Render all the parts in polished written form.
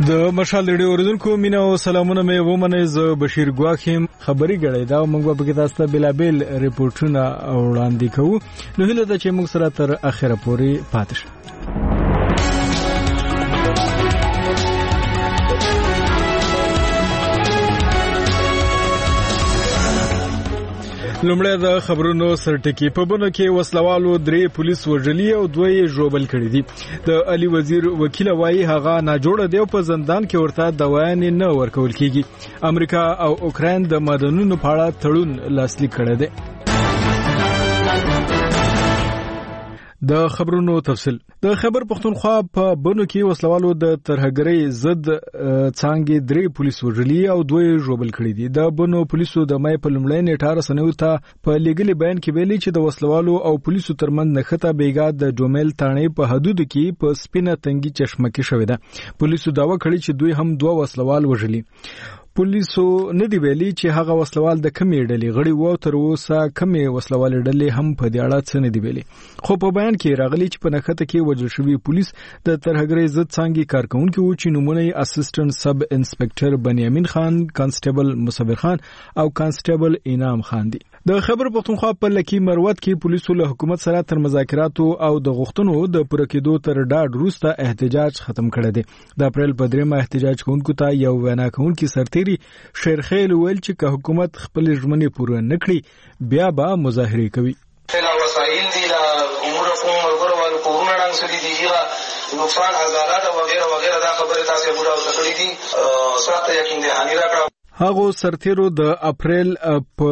د مشال ریډیو اوریدونکو مینا او سلامونه مې ومنه ز بشیر ګواخیم خبري غړې دا موږ په کې تاسو ته بلابل ریپورتونه وړاندې کوو نو هله د چې موږ سره تر اخره پورې پاتې شئ. لومړی د خبرونو سرټکی په بنو کې وسلوالو 3 پولیس وژلي او 2 ژوبل کړي دي. د علي وزیر وکیل وايي هغه ناجوړه دی په زندان کې ورته دوايان نه ورکول کیږي. امریکا او اوکراین د معدنونو په اړه تړون لاسلیک کړی دی. د خبرونو تفصیل د خبر پښتونخوا په بنو کې وسلوالو د ترهګرۍ ضد څنګه 3 پولیس وژلي او 2 ژوبل کړي دي. د بنو پولیسو د مې په لومړۍ نیټه رسنیو ته په لیګل بیان کې ویلي چې د وسلوالو او پولیسو ترمنځ نښته بیګا د جومل تانې په حدود کې په سپینه تنګي چشمه کې شوې ده. پولیسو داوا کړی چې دوی هم 2 وسلوال وژلي. پولیسو نه دی ویلي چې هغه وسلوال د کمې ډلې غړي وو تر اوسه کمې وسلوال ډلې هم په دې اړه څه نه دی ویلي. خو په بیان کې راغلي چې په نښته کې وژل شوی پولیس د ترهګرۍ ضد څنګه کارکونکو وو چې نومونه اسسټنټ سب انسپکټر بنیامین خان، کانسټیبل مصبر خان او کانسټیبل انعام خان دي. د خبر پښتونخوا په لکی مروت کې پولیسو له حکومت سره تر مذاکراتو او د غوښتنو د پوره کېدو تر ډاډ وروسته احتجاج ختم کړی دی. د اپریل په 3 احتجاج کوونکو ته یو وینا کوونکی سرتیری شیرخیل ویل چې که حکومت خپل ژمنې پوره نکړي بیا به مظاهره کوي. لا وسایل دي لا امور قوم ورغورو کورونه رنګ سړي دي نقصان عدالت وغیرہ وغیرہ دا خبره تاسو پورا وکړي دي سخت یقین دهانی راکړه. هغه سرتیرو د اپریل په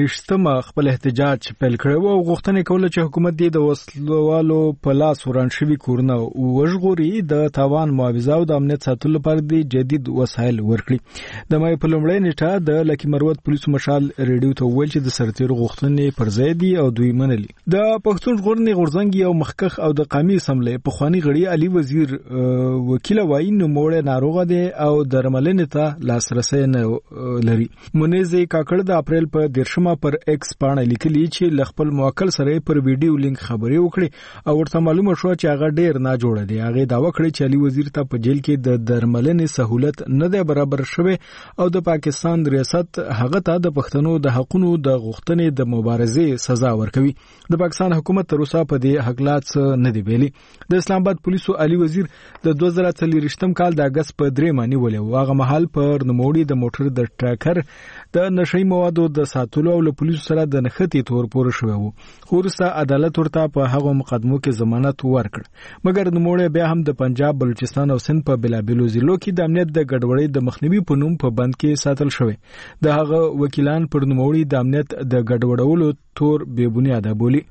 9 خپل احتجاج پیل کړو او غوښتنه کوله چې حکومت د وسلوالو په لاس وران شوی کورونه وژغوري د تاوان معاوضه او د امنیت ساتلو لپاره د جدید وسایل ورکړي. د مې په لومړۍ نیټه د لکی مروت پولیسو مشال ریډیو ته ویل چې د سرتیرو غوښتنې پر ځای دي او دوی منلي. د پښتون ژغورنې غورځنګ یو مخکخ او د قومي اسمبلی په خواني غړي علي وزیر وکیل وايي نو موړ ناروغه دي او درملنې ته لاسرسي نه لري. منیزه کاکړ د اپریل په 10 پر ایکس باندې لیکلي چې خپل موکل سره پر ویډیو لینک خبري وکړي او ورته معلومه شو چې هغه ډیر نه جوړ دی. هغه داوا کړی چې علي وزیر ته په جیل کې د درملنې سہولت نه دی برابر شوی او د پاکستان ریاست هغه ته د پښتنو د حقونو د غوښتنې د مبارزې سزا ورکوي. د پاکستان حکومت تر اوسه په دې حقلات نه دی ویلي. د اسلام آباد پولیسو علي وزیر د 2023 کال د اگست په 3 باندې ولې هغه محل پر نوموړي د موټر د ټریکر د نشئی موادو د ساتلو او له پولیسو سره د نښتې تور پور شوی وو. خو وروسته عدالت ورته په هغه مقدمو کې ضمانت ورکړ. مګر نوموړی بیا هم د پنجاب، بلوچستان او سند په بلابلو ضلعو کې د امنیت د ګډوډۍ د مخنیوي په نوم په بند کې ساتل شوی. د هغه وکیلان پر نوموړي د امنیت د ګډوډولو تور بې بنیاده بولی.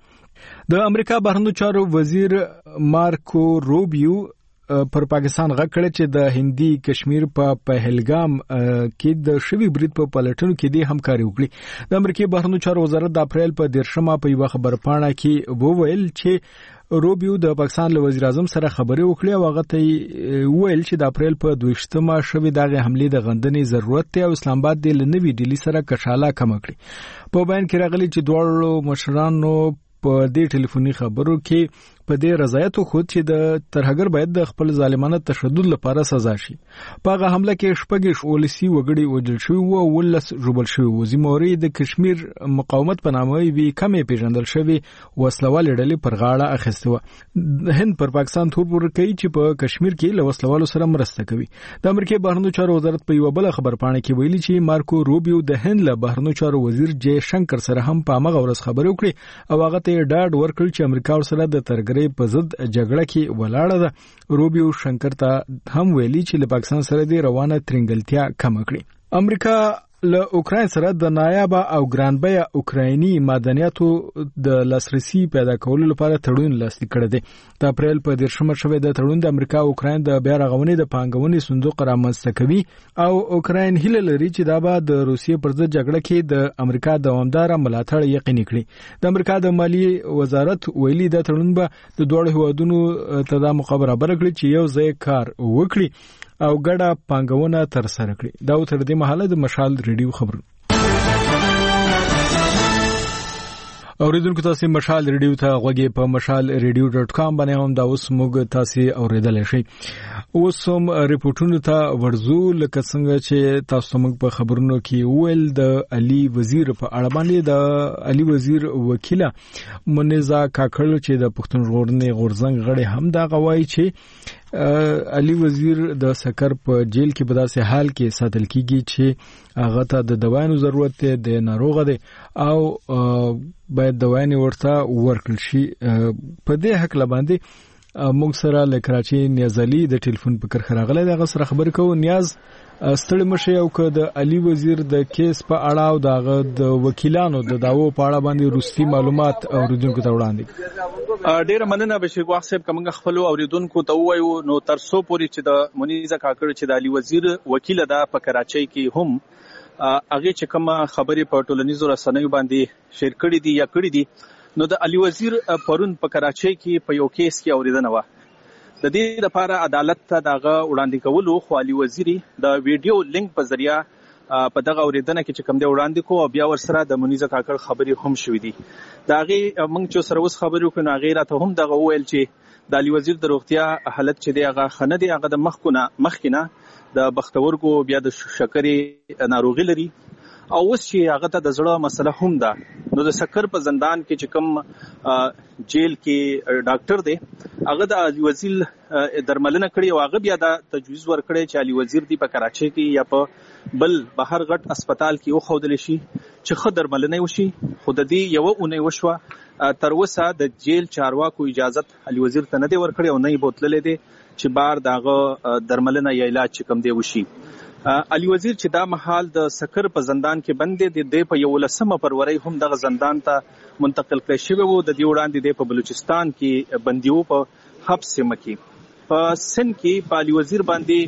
د امریکا بهرنیو چارو وزیر مارکو روبیو پر پاکستان غږ کړی چې د هندي کشمیر په پهلګام کې د شوی برید په پلټنو کې د همکاري وکړي. د امریکای بهرنیو چارو وزارت د اپریل په 10 په یو خبر پاڼه کې وویل چې روبیو د پاکستان له وزیر اعظم سره خبرې وکړې او هغه ته ویل چې د اپریل په 22 شوی دغه حمله د غندنې ضرورت دی او اسلام آباد د لنوي ډیلی سره کشاله کم کړي. په بیان کې راغلي چې دوه مشرانو په دې ټلیفوني خبرو کې په دې رضایت خو چې د ترهګر باید د خپل ظالمانه تشدد لپاره سزا شي. په هغه حمله کې شپږ ولسی وګړي وژل شوی او ولس ژوبل شوی. وزیموري د کشمیر مقاومت په نامه وی کمې پیژندل شوی وسلوال ډلې پر غاړه اخیسته و. هند پر پاکستان تور پور کوي چې په کشمیر کې له وسلوالو سره مرسته کوي. د امریکای بهرنیو چارو وزارت په یو بل خبر پاڼه کې ویلي چې مارکو روبیو د هند له بهرنیو چارو وزیر جے شنکر سره هم په هغه ورځ خبرې وکړي او هغه ته ډاډ ورکړ چې امریکا سره د ترګرۍ په ضد جګړه کې ولاړه ده. روبیو شنکر ته هم ویلي چې له پاکستان سره د روانه ترنګلتیا کم کړي. امریکا له اوکراین سره د نایاب او ګرانبیا اوکرایني معدنیاتو د لاسرسي پیدا کولو لپاره تړون لاسلیک کړی دی. د اپریل په 10 شوی د تړون د امریکا او اوکراین د بیا رغونې د پانګونې صندوق رامنځته کوي او اوکراین هیله لري چې دا به د روسیې پر ضد جګړه کې د امریکا دوامدار ملاتړ یقیني کړي. د امریکا د مالیې وزارت ویلي د تړون به د دوه هیوادونو ته د مخابره برکړي چې یو ځای کار وکړي او ګډه پانګونه تر سره کړي. دا تر دې مهاله د مشال ریډیو خبرونه. اوریدونکو تاسو مشال ریډیو ته غوږی په mashalradio.com باندې هم دا اوس موږ تاسو اوریدل شئ. اوس هم ریپورتونو ته ورزو لکه څنګه چې تاسو موږ په خبرونو کې ویل د علي وزیر په اړه باندې د علي وزیر وکیله منیزا کاکړ چې د پښتون ژغورنې غورځنګ غړي هم دا غواړي چې علي وزیر د سکر په جیل کې په داسې حال کې ساتل کیږي چې هغه ته د دوايانو ضرورت دی ناروغ دی او باید دوايانې ورته ورکړل شي. په دې حق لباندې موږ سره له کراچي نیاز علي د ټلیفون په کرخه راغلی دا سره خبرې کوو. نیاز ستړي مشه او که د علي وزیر د کیس په اړه او د وکیلانو د داوو په اړه باندې روسي معلومات اوریدونکو ته وړاندې. ډیره مننه بشیر واخ صاحب کومه خپل اوریدونکو ته وایو نو ترسو پوری چې د منیزا کاکړ چې د علي وزیر وکیل ده په کراچۍ کې هم هغه چې کومه خبرې په ټولنیزو رسنیو باندې شیر کړې دي یا کړې دي نو د علي وزیر پرون په کراچۍ کې په یو کیس کې اوریدنه و. د دې لپاره عدالت ته دغه وړاندې کولو خو علي وزیر د ویډیو لینک په ذریعہ په دغه اوریدنه کې چې کوم دی وړاندې کو او بیا ورسره د منیزا کاکړ خبرې هم شوې دي. دا غي موږ چې سره اوس خبرې کوو غیره ته هم دغه ویل چې د علي وزیر د روغتیا حالت چې دی هغه خنه دی هغه د مخکینه د بختورګو بیا د شکرې ناروغي لري او اوس چې هغه ته د زړه مسله هم ده. نو د سکر په زندان کې چې کوم جیل کې ډاکټر دی هغه د علي وزیر درملنه کړې او هغه بیا د تجویز ورکړي چې علي وزیر دی په کراچۍ کې یا په بل بهر غټ هسپتال کې وخودل شي چې خو درملنه وشي. خو د دې یو اونۍ وشوه تر اوسه د جیل چارواکو اجازه علي وزیر ته نه دی ورکړي او نه یې بوتللې دي چې بار داغه درملنه یا علاج چې کوم دی وشي. علي وزیر چې دا محال د سکر په زندان کې بند دي د په 11 فروری هم دغه زندان ته منتقل کړی شوی وو. د دې وړاندې د په بلوچستان کې بنديو په حبس کې په سن کې په علي وزیر باندې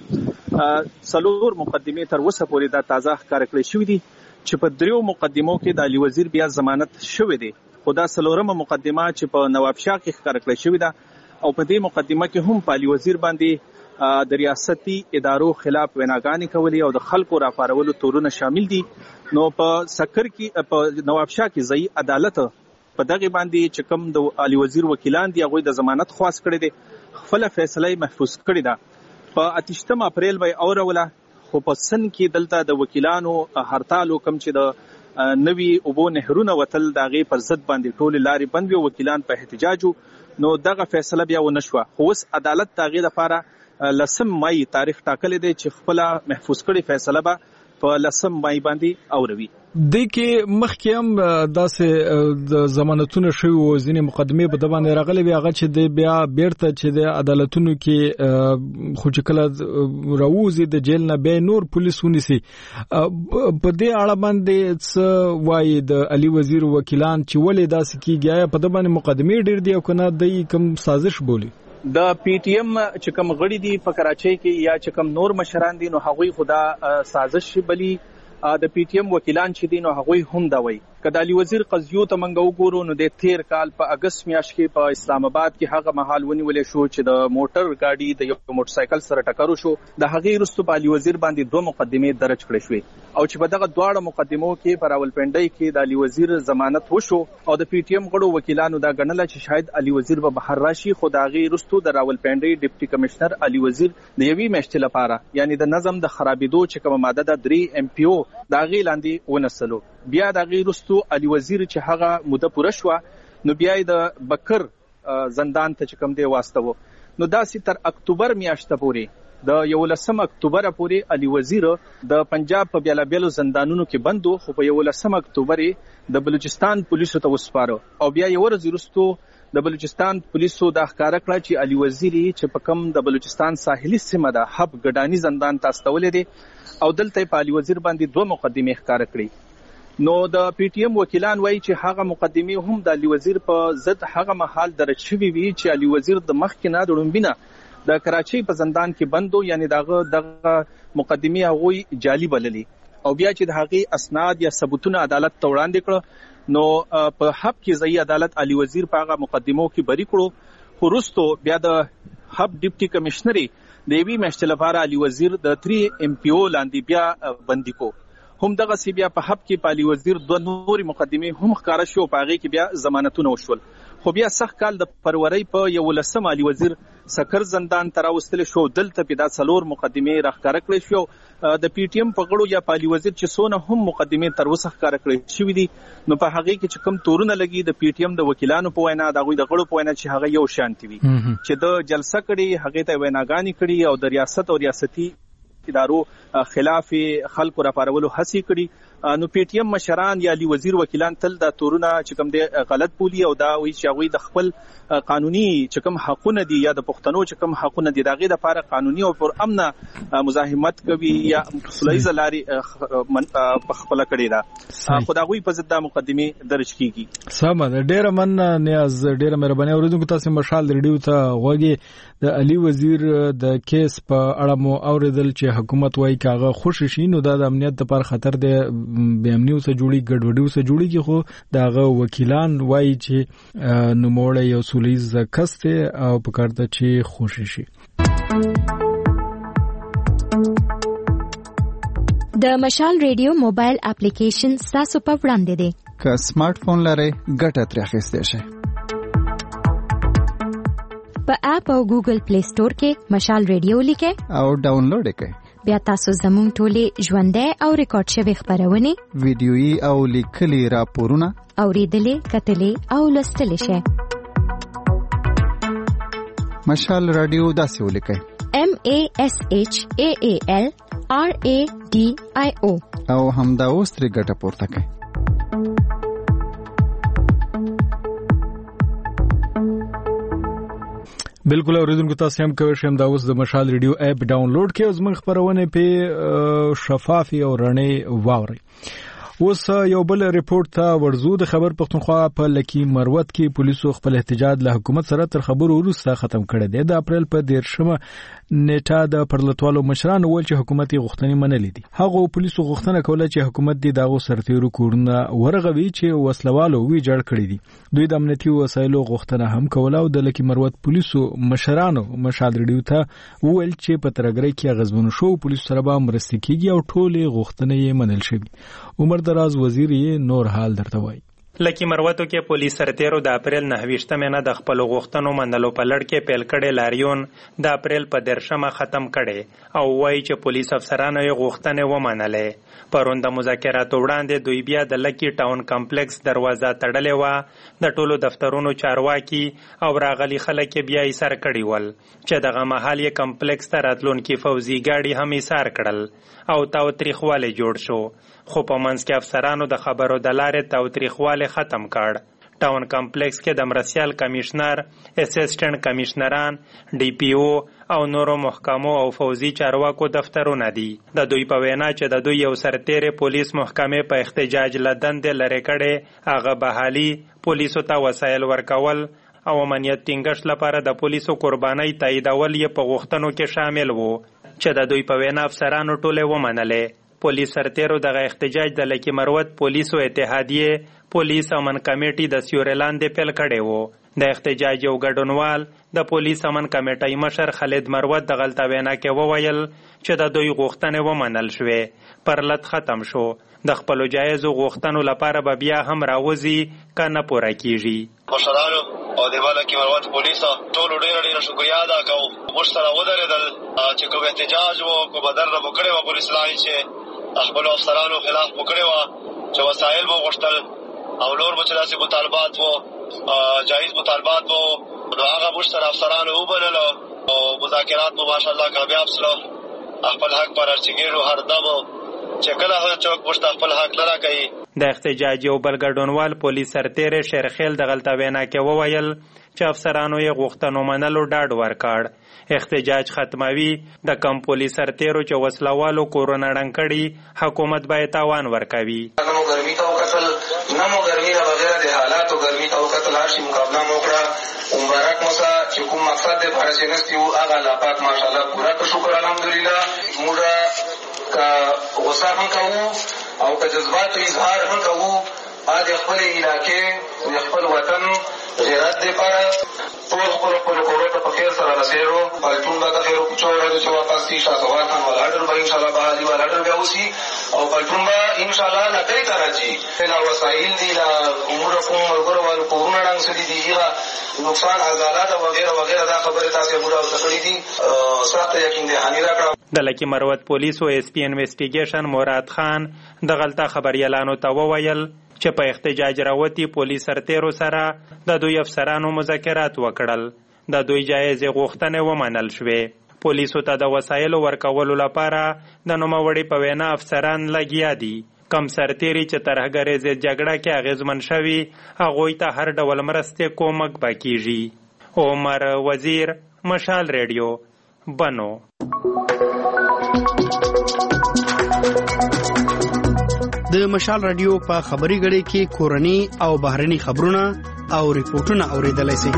څلور مقدمه تر اوسه پورې دا تازه ښکار کړی شوی دي چې په دریو مقدمو کې د علي وزیر بیا ضمانت شوی دی. خدا څلورمه مقدمه چې په نواب شاه کې ښکار کړی شوی ده او په دې مقدمه کې هم په علي وزیر باندې د ریاستي ادارو خلاف ویناګانې کولې او د خلکو راپارولو تورونه شامل دي. نو په سکر کې په نواب شاه کې ځای عدالت په دغه باندې چې کوم د علي وزیر وکیلان دي هغه د ضمانت خواست کړي دي خپل فیصله محفوظ کړي ده. په 28 اپریل به اوروله خو په سن کې دلته د وکیلانو هړتال کوم چې د نوی اوبو نهرونه وتل داغه پر ضد باندې ټول لارې بند وي وکیلان په احتجاجو نو دغه فیصله بیا ونشوه. خو اوس عدالت داغه لپاره 10 مای تاریخ ټاکل دی چې خپل محفوظ کړي فیصله به په 10 مای باندې اوروي. د کې مخکې هم داسې د ضمانتونو شوی و ځینې مقدمه په د باندې راغلي وي هغه چې د بیا بیرته چې د عدالتونو کې خو چې کله راوځي د جیل نه به نور پولیس ونیسي. په دې اړه باندې څه وایي د علي وزیر وکیلان چې ولې داسې کیږي په د باندې مقدمه ډیر دی او کنه د کوم سازش بولی د پی ټی ایم چې کوم غړي دي په کراچۍ کې یا چې کوم نور مشران دي نو هغوی خدا سازش بلی د پی ټی ایم وکیلان چې دي نو هغوی هم دا وایي کله علي وزیر قضیو ته منګو ګورو نو د 13 کال په اگست میاشت کې په اسلام آباد کې هغه محل ونیول شو چې د موټر گاډي د یو موټر سایکل سره ټکر وشو. د هغې وروسته په علي وزیر باندې 2 مقدمې درج کړې شوې او چې په دغه دواړه مقدمو کې په راولپنډۍ کې د علي وزیر ضمانت وشو او د پی ټی ایم غړو وکیلانو دا ګڼل چې شاید علي وزیر به بهر راشي. خو د هغې وروسته د راولپنډۍ ډیپټي کمشنر علي وزیر د یوې میاشتې لپاره یعنی د نظم د خرابېدو چې کومه ماده د 3 ایم پی او د هغې لاندې ونسلو. بیا د هغې وروسته علي وزیر چې هغه موده پوره شوه نو بیا د بکر زندان ته چې کوم دی واستوه. نو داسې تر اکتوبر میاشته پورې د 11 اکتوبر پورې علي وزیر د پنجاب په بیلابیلو زندانونو کې بندو. خو په 11 اکتوبر د بلوچستان پولیسو ته وسپاره او بیا یو ورځ وروسته د بلوچستان پولیسو د ښکارا کړ چې علي وزیر چې په کم د بلوچستان ساحلي سیمه د حب ګډانی زندان ته استولې دي او دلته په علي وزیر باندې 2 مقدمې ښکارا کړې. نو د پی ټی ایم وکیلان وایي چې هغه مقدمې هم د علي وزیر په ضد هغه محل درج شوی وي چې علي وزیر د مخکنه د لومبینه د کراچۍ په زندان کې بندو یعنی دغه مقدمې هغه جعلي بللي او بیا چې د هغې اسناد یا ثبوتونه عدالت ته وړاندې کړ نو په حب کې ځای عدالت علي وزیر په هغه مقدمو کې بری کړو. خو وروسته بیا د حب ډیپټي کمشنري د یوې میاشتې لپاره علي وزیر د 3 ایم پی او لاندې بیا بندي کو هم دغه سی بیا په حب کې پالي وزیر دوه نوري مقدمه هم ښکارا شو په هغه کې بیا ضمانتونه وشول. خو بیا سخت کال د فروری په 11 علي وزیر سکر زندان تراوستل شو. دلته په د څلور مقدمه راخکاره کړې شو. د پی ټی ایم په غړو یا پالي وزیر چې سونه هم مقدمه تر وسه ښکاره کړې شوې دي نو په هغه کې چې کوم تورونه لګي د پی ټی ایم د وکیلانو په وینا د غوي د غړو په وینا چې هغه یو شانتي وي چې د جلسه کړي هغه ته ویناګانی کړي او د ریاست او ریاستي ادارو خلاف خلکو را پارولو هڅې کړي. نو پی ټی ایم مشران یا علي وزیر وکیلان تل د تورونه چې کوم دی غلط بولی او دا وی چې هغه د خپل قانوني چې کوم حقونه دي یا د پښتنو چې کوم حقونه دي دغه د لپاره قانوني او پر امن مزاحمت کوي یا صلیز لاري په خپل کړي دا خدایوي په ضد مقدمه درج کیږي. سم ده ډیره من نیاز ډیره مهرباني اوریدونکو تاسو مشال ریډیو ته غوږی د علي وزیر د کیس په اړه مو اوریدل چې حکومت وايي کاغه خوش شي نو دا د امنیت لپاره خطر دی بے امنیو سره جوړي ګډوډیو سره جوړي کې خو داغه وکیلان وایي چې نوموړی یو سولیز کسته او په کار ته چې خوشی شي. د مشال ریډیو موبایل اپلیکیشن تاسو په وړاندې دی. که سمارټ فون لرئ ګټه ترې اخیستئ شئ. په اپ او ګوګل پلی سٹور کې مشال ریډیو لیکئ او ډاونلوډ یې کړئ. بیا تاسو زموږ ټولې ژوندۍ او ریکارډ شوی خبرونه ویډیويي او لیکلي راپورونه اوریدلې کتلې او لوستلې شئ. مشال رادیو داسې ولیکئ MASHAAL RADIO او همدا اوس ترې ګټه پورته کړئ. بالکل اوریدونکو تاسو هم کوئ شم دا اوس د مشال ریډیو اپ ډاونلوډ کړئ او زموږ خبرونه په شفافي او رڼې واورئ. اوس یو بل ریپورت ته ورزو. د خبر پښتونخوا په لکی مروت کې پولیسو خپل احتجاج له حکومت سره تر خبرو وروسته ختم کړی دی. د اپریل په 13 نیټه د پرلطوالو مشرانو ول چې حکومت غوښتنې منلې دي. هغه پولیسو غوښتنه کوله چې حکومت د داغو سرتیرو کورونه ورغوي چې وسلوالو وی جوړ کړی دي. دوی د امنیتي وسایلو غوښتنه هم کوله او د لکی مروت پولیسو مشرانو مشال ریډیو ته وویل چې په ترګری کې غزبونو شو پولیسو سره به مرسته کیږي او ټولې غوښتنې یې منل شوې. عمر دراز وزیر یې نور حال درته وایي. لکی مروتو کې پولیس سرتیرو د اپریل 9 نه د خپل غوښتنو منلو په لړ کې پیل کړي لاریون د اپریل په 13 ختم کړي او وایي چې پولیس افسرانو یې غوښتنې ومنلې. پرون د مذاکراتو وړاندې دوی بیا د لکی ټاون کمپلیکس دروازه تړلې و. د ټولو دفترونو چارواکي او راغلي خلک بیا یې سر کړي ول چې دغه مهال یې کمپلیکس ته راتلونکي فوزي ګاډي هم یې سر کړل او تاوتریخوالی جوړ شو. خو په منځ کې افسرانو د خبرو د لارې تاوتریخوالی ختم کړ. ټاون کمپلیکس کې د مرسیال کمشنر، اسسټنټ کمشنران، ډي پی او او نورو محکمو او فوزي چارواکو دفترونه دي. د دوی په وینا چې د دوی یو سرتیری پولیس محکمې په احتجاج لدند لری کړي هغه بحالي پولیسو ته وسایل ورکول او امنیت ټینګښت لپاره د پولیسو قربانۍ تاییدول یې په غوښتنو کې شامل وو چې د دوی په وینا افسرانو ټولې ومنلې. پولیس سرتیرو دغه احتجاج د لکی مروت پولیسو اتحادیه پولیس امن کمیټي د سیوري لاندې پیل کړی وو. د احتجاج یو ګډونوال د پولیس امن کمیټي مشر خالد مروت د غلطه وینا کې وویل چې د دوی غوښتنې ومنل شوې. پرلط ختم شو. د خپل جایزو غوښتنو لپاره به بیا هم راوځي کنه پوره کیږي. مشرانو او د لکی مروت پولیسو ټول ډېر شکریا ادا کوم. موږ سره ودرېدل چې کوم احتجاج وو کو بدر نه وکړي و پولیس لاین چې خپل افسرانو خلاف وکړي و چې وسایل مو غوښتل او نور مچلاسي مطالبات وو جایز مطالبات وو. نو هغه موږ سره افسرانو وبلل او مذاکرات مو ماشاءالله کامیاب شول. خپل حق پر ارچګیرو هر دمو چې کله هر څوک موږ خپل حق لرا کوي. د احتجاج یو بل ګډونوال پولیس سرتیری شیرخیل د غلطه وینا کې وویل چې افسرانو یې غوښتنو منلو ډاډ ورکړ. احتجاج ختموي د کم پولیس سرتیرو چې وسلوالو کورونه ړنګ کړي حکومت باید تاوان ورکوي. نو ګرمي ته وکتل نمو ګرمي نه بغیر د حالاتو ګرمي ته وکتل هرشي مقابله وکړه. مبارک موسی چې کوم مقصد د بارش نستی او هغه لا پات ماشاءالله پورا کو شکر الحمدلله. موږ کا غوسه هم کوو او که جذبات اظهار هم کوو د خپل علاقې د خپل وطن غیرت لپاره ټول خپل کورو ته په خیر سره رسېږو. پلټون به د خیرو کوچو ورځو چې واپس شي شاسوار خان والا ډر به انشاءالله بحالي والا ډر بیا وسي او پلټون به ان شاء الله نه کوي راځي لا وسایل دي لا امور کوم ورغورو والو کورونه رنګ سړي دي نقصان عضلات او وغیرہ وغیرہ دا خبره تاسو موږ تکړی دي سخت یقین دي هني راکړه. د لکی مروت پولیس او اس پی انویسټیګیشن مراد خان د غلطه خبريالانو ته وویل چې په احتجاج راوتی پولیس سرتیرو سره د دوی افسرانو مذاکرات وکړل. د دوی جایزې غوښتنې ومنل شوې. پولیسو ته د وسایلو ورکولو لپاره د نوموړي په وینا افسران لګیا دي. کم سرتیری چې ترهګرۍ ضد جګړه کې اغیزمن شوي هغوی ته هر ډول مرستې کومک به کیږي. عمر وزیر، مشال ریډیو، بنو. د مشال رادیو په خبري غړي کې کورني او بهرني خبرونه او ریپورتونه اوریدلای شئ.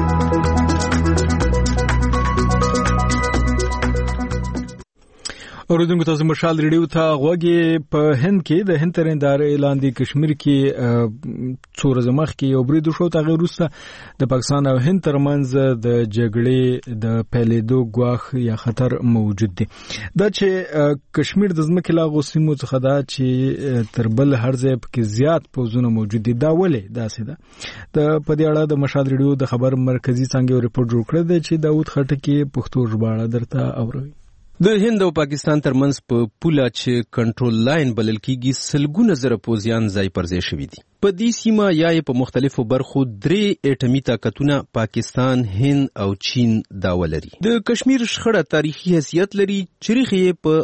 اوریدونکو تاسو مشال ریډیو ته غوږی. په هند کې د هند تر ادارې اعلان دی کشمیر کې څو ورځې مخکې یو برید وشو. تغیر وروسته د پاکستان او هند ترمنځ د جګړې د پیلېدو ګواښ یا خطر موجود دی. دا چې کشمیر د ځمکې لا غوسیمو څخه دا چې تر بل هر ځای کې زیات پوزونه موجود دي. دا ولې داسې ده؟ د په دې اړه د مشال ریډیو د خبر مرکزی څنګه ریپورت جوړ کړی دی چې داوود خټکی پښتو ژباړه درته اوروي. د هند او پاکستان ترمنځ په پوله چې کنټرول لاین بلل کیږي سلګونه زره پوزیان ځای پر ځای شوي دي. په دې سیمه یا په مختلفو برخو 3 اټمی طاقتونه پاکستان، هند او چین داوا لري. د کشمیر شخړه تاریخي حیثیت لري. چریخ یې په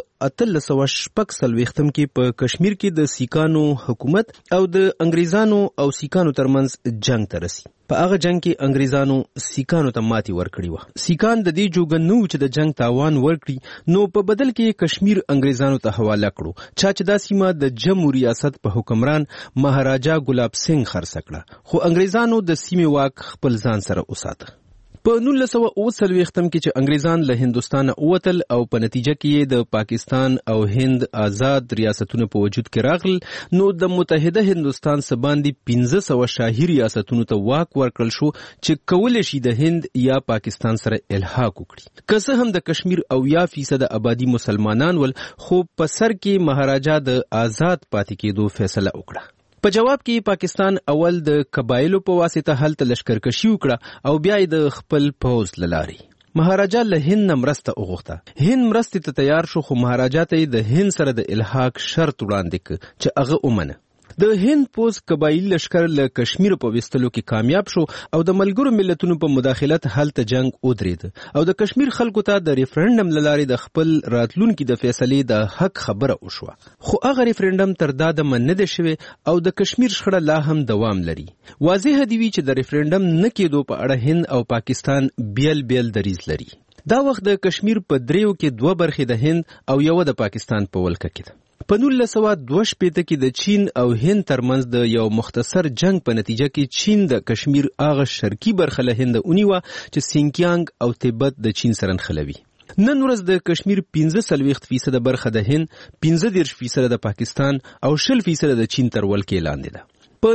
1346 کې په کشمیر کې د سیکانو حکومت او د انګریزانو او سیکانو ترمنځ جنگ ته رسي. په هغه جنگ کې انګریزانو سیکانو ته ماتي ورکړي و. سیکان د دې جوګن نو چې د جنگ تاوان ورکړي نو په بدل کې کشمیر انګریزانو ته حواله کړو. چې دا سیمه د جمهوریت ریاست په حکمران مهاراجا ګلاب سنگ خرڅ کړه. خو انګریزانو د سیمې واک خپل ځان سره وساته. په 1939 کې چې انګریزان له هندستان اوتل او په نتیجه کې د پاکستان او هند آزاد ریاستونو په وجود کې راغل نو د متحده هندستان سباندې 1500 شاهي ریاستونو ته واک ورکړل شو چې کولای شي د هند یا پاکستان سره الحاق وکړي. که څه هم د کشمیر 80% آبادی مسلمانان ول خو په سر کې مهاراجا د آزاد پاتې کېدو فیصله وکړه. په جواب کې پاکستان اول د قبایلو په واسطه هلته لشکرکشي وکړه او بیا د خپل پوځ لاري مهاراجا له هند مرسته وغوښته. هند مرسته ته تیار شو خو مهاراجا ته د هند سره د الحاق شرط وړاندې کړ چې هغه ومنه. د هند پوز قبایلی لشکر له کشمیر په وستلو کې کامیاب شو او د ملګرو ملتونو په مداخلت هلته جنگ ودرېد او د کشمیر خلکو ته د ریفرندم لاري د خپل راتلونکو د فیصلې د حق خبره وشوه. خو هغه ریفرندم تر دا د من نه شوی او د کشمیر شخړه لا هم دوام لري. واضح دی چې د ریفرندم نه کېدو په اړه هند او پاکستان بیل دریز لري. دا وخت د کشمیر په دریو کې 2 برخې د هند او یو د پاکستان په ولکه کې ده. په 1922 کې د چین او هند ترمنځ د یو مختصر جنگ په نتیجه کې چین د کشمیر هغه شرقي برخه له هند اونیوه چې سینکیانګ او تبت د چین سره نښلوي. نن ورځ د کشمیر 15% برخه د هند، 15% د پاکستان او 20% د چین تر ولکې لاندې ده. په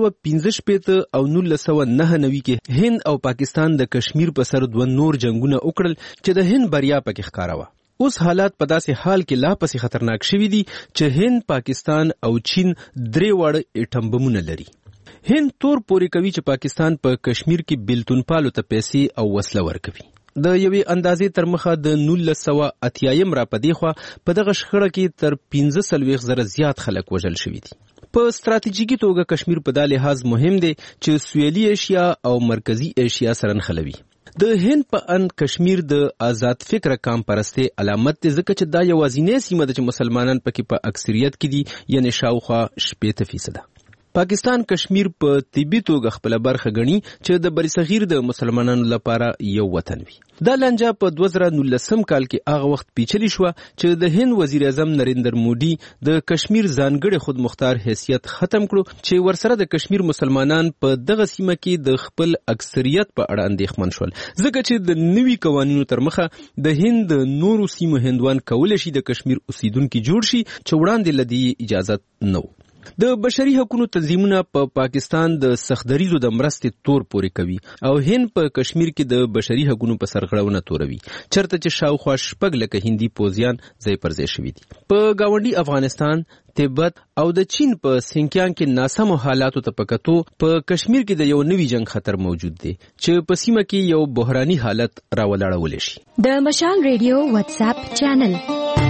1915 او 1999 کې هند او پاکستان د کشمیر په سر 2 نور جنگونه وکړل چې د هند بریا پکې ښکارا و. اوس حالات په داسې حال کې لا پسې خطرناک شوي دي چې هند، پاکستان او چین 3 واړه اټم بمونه لري. هند تور پورې کوي چې پاکستان په کشمیر کې بیلتون پالو ته پیسې او وسله ورکوي. د یوې اندازې تر مخه د 1980 را پدې خو په دغه شخړه کې تر 15,000 زیات خلک وژل شوي دي. په ستراتیژیکي توګه کشمیر په دغه لحاظ مهم دی چې سویلي ایشیا او مرکزی ایشیا سره نښلوي. د هند په ان کشمیر د آزاد فکر کام پرسته علامت دی ځکه چې دا یوازینی سیمه ده چې مسلمانان پکې په اکثریت کې دي یعنی شاوخوا 80%. پاکستان کشمیر په طبي توګه خپل برخه غني چې د بریصغیر د مسلمانانو لپاره یو وطن وي. دا لانجه په 2019 کال کې هغه وخت پیچلی شو چې د هند وزیر اعظم نریندر مودي د کشمیر ځانګړي خود مختار حیثیت ختم کړو چې ورسره د کشمیر مسلمانان په دغه سیمه کې د خپل اکثریت په اړه اندېښمن شول ځکه چې د نوي قوانینو تر مخه د هند نورو سیمو هندوان کولای شي د کشمیر اوسیدونکو جوړ شي چې وړاندې لدی اجازه نه. د بشري حقوقو تنظیمونه په پاکستان د سختدریزو د مرستې تور پورې کوي او هند په کشمیر کې د بشري حقوقو په سرغړونه توروي چرته چې شاوخوا شپږ لکه هندي پوځیان ځای پر ځای شوي دي. په گاونډي افغانستان، تبت او د چین په سینکیان کې ناسمو حالاتو ته پکتو په کشمیر کې د یو نوي جنگ خطر موجود دی چې په سیمه کې یو بحراني حالت راولاړول شي. د مشال ریډیو واتس اپ چینل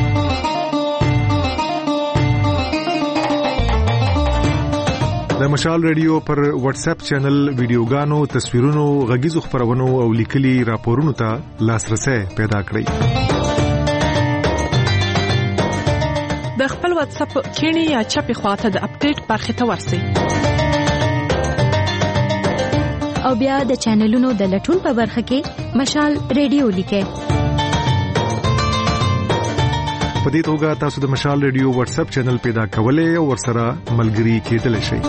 د مشال ریډیو پر واتس اپ چینل ویډیوګانو، تصویرونو، غږیزو خبرونو او لیکلي راپورونو ته لاسرسي پیدا کړئ. د خپل واتس اپ کینی یا چپی خواته د اپډیټ برخه ته ورسئ او بیا د چینلونو د لټون په برخه کې مشال ریډیو لیکئ. په دې توګه تاسو د مشال ریډیو واتس اپ چینل پیدا کولای او ورسره ملګري کېدلی شئ.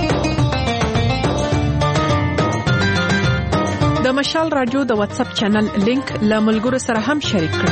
د مشال رادیو د واتس اپ چینل لینک له ملګرو سره هم شریک کړئ.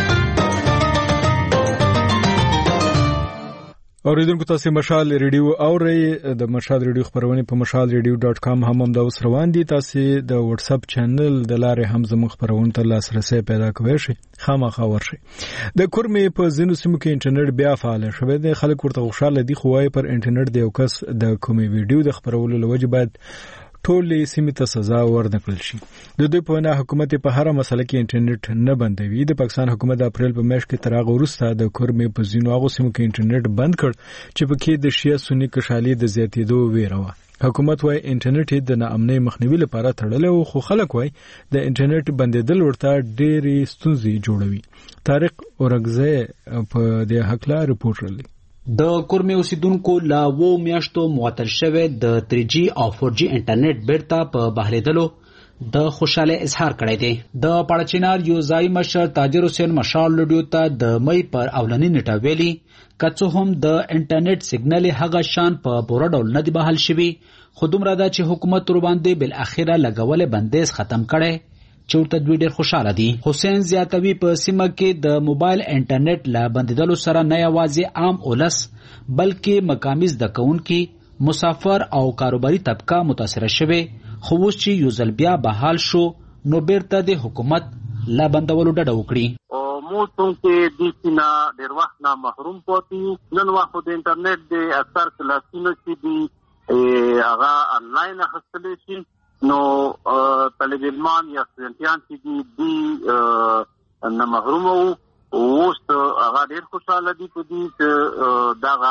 اوریدونکو تاسو مشال ریډیو اورئ. د مشال ریډیو خبرونه په mashalradio.com هم د اوس روان دي. تاسو د واتس اپ چینل د لارې هم زموږ خبرونه ته لاسرسي پیدا کوئ شئ. خامخا ورشئ. د کورمې په ځینو سیمو کې انټرنیټ بیا فعال شوی دی. خلک ورته خوشاله دي خو وايي پر انټرنیټ د یو کس د کومې ویډیو د خبرولو لوجه باید ټولې سیمې ته سزا ورنکړل شي. د دوی په وینا حکومت په هر مسله کې انټرنیټ نه بندوي. د پاکستان حکومت د اپریل په میاشت کې تر هغه وروسته د کورمې په ځینو هغو سیمو کې انټرنیټ بند کړ چې پکې د شیعه سني کشالي د زیاتېدو ویره وه. حکومت وايي انټرنیټ د ناامنۍ مخنیوي لپاره تړلی او خو خلک وايي د انټرنیټ بندیدل ورته ډېرې ستونزې جوړوي. طارق اورګزی په دې حقله رپورټ لري. د کورمې اوسیدونکو لا و میاشتو معطل شوه د 3G او 4G انټرنیټ بیرته په بهرېدلو د خوشاله اظهار کړی دی. د پړچینار یو ځای مشر تاجر حسین مشال رادیو ته د مې پر اولنی نیټه ویلي کڅو هم د انټرنیټ سیګنل هغه شان په پوره ډول نه دی بحال شوی خو دومره دا چې حکومت ور باندې بل اخیره لګول بندیز ختم کړي چې ورته دوی ډېر خوشاله دي. حسین زیاتوي په سیمه کې د موبایل انټرنیټ لا بندیدلو سره نه یوازې عام اولس بلکې مقامي زده کوونکي، مسافر او کاروباري طبقه متاثر شوه. خو اوس چې یو ځل بیا بحال شو نو بیرته د حکومت لا بندولو ډډه وکړي. موږ څنګه د سینا ډېر وخت نه محروم پاتې نن وخت د انټرنیټ د اکثر کلاسونو چې دی هغه انلاین اخیستل شي نو طالب علمان یا سټوډنټان چې دی نه محروم وو اوس هغه ډېر خوشاله دي په دې چې دا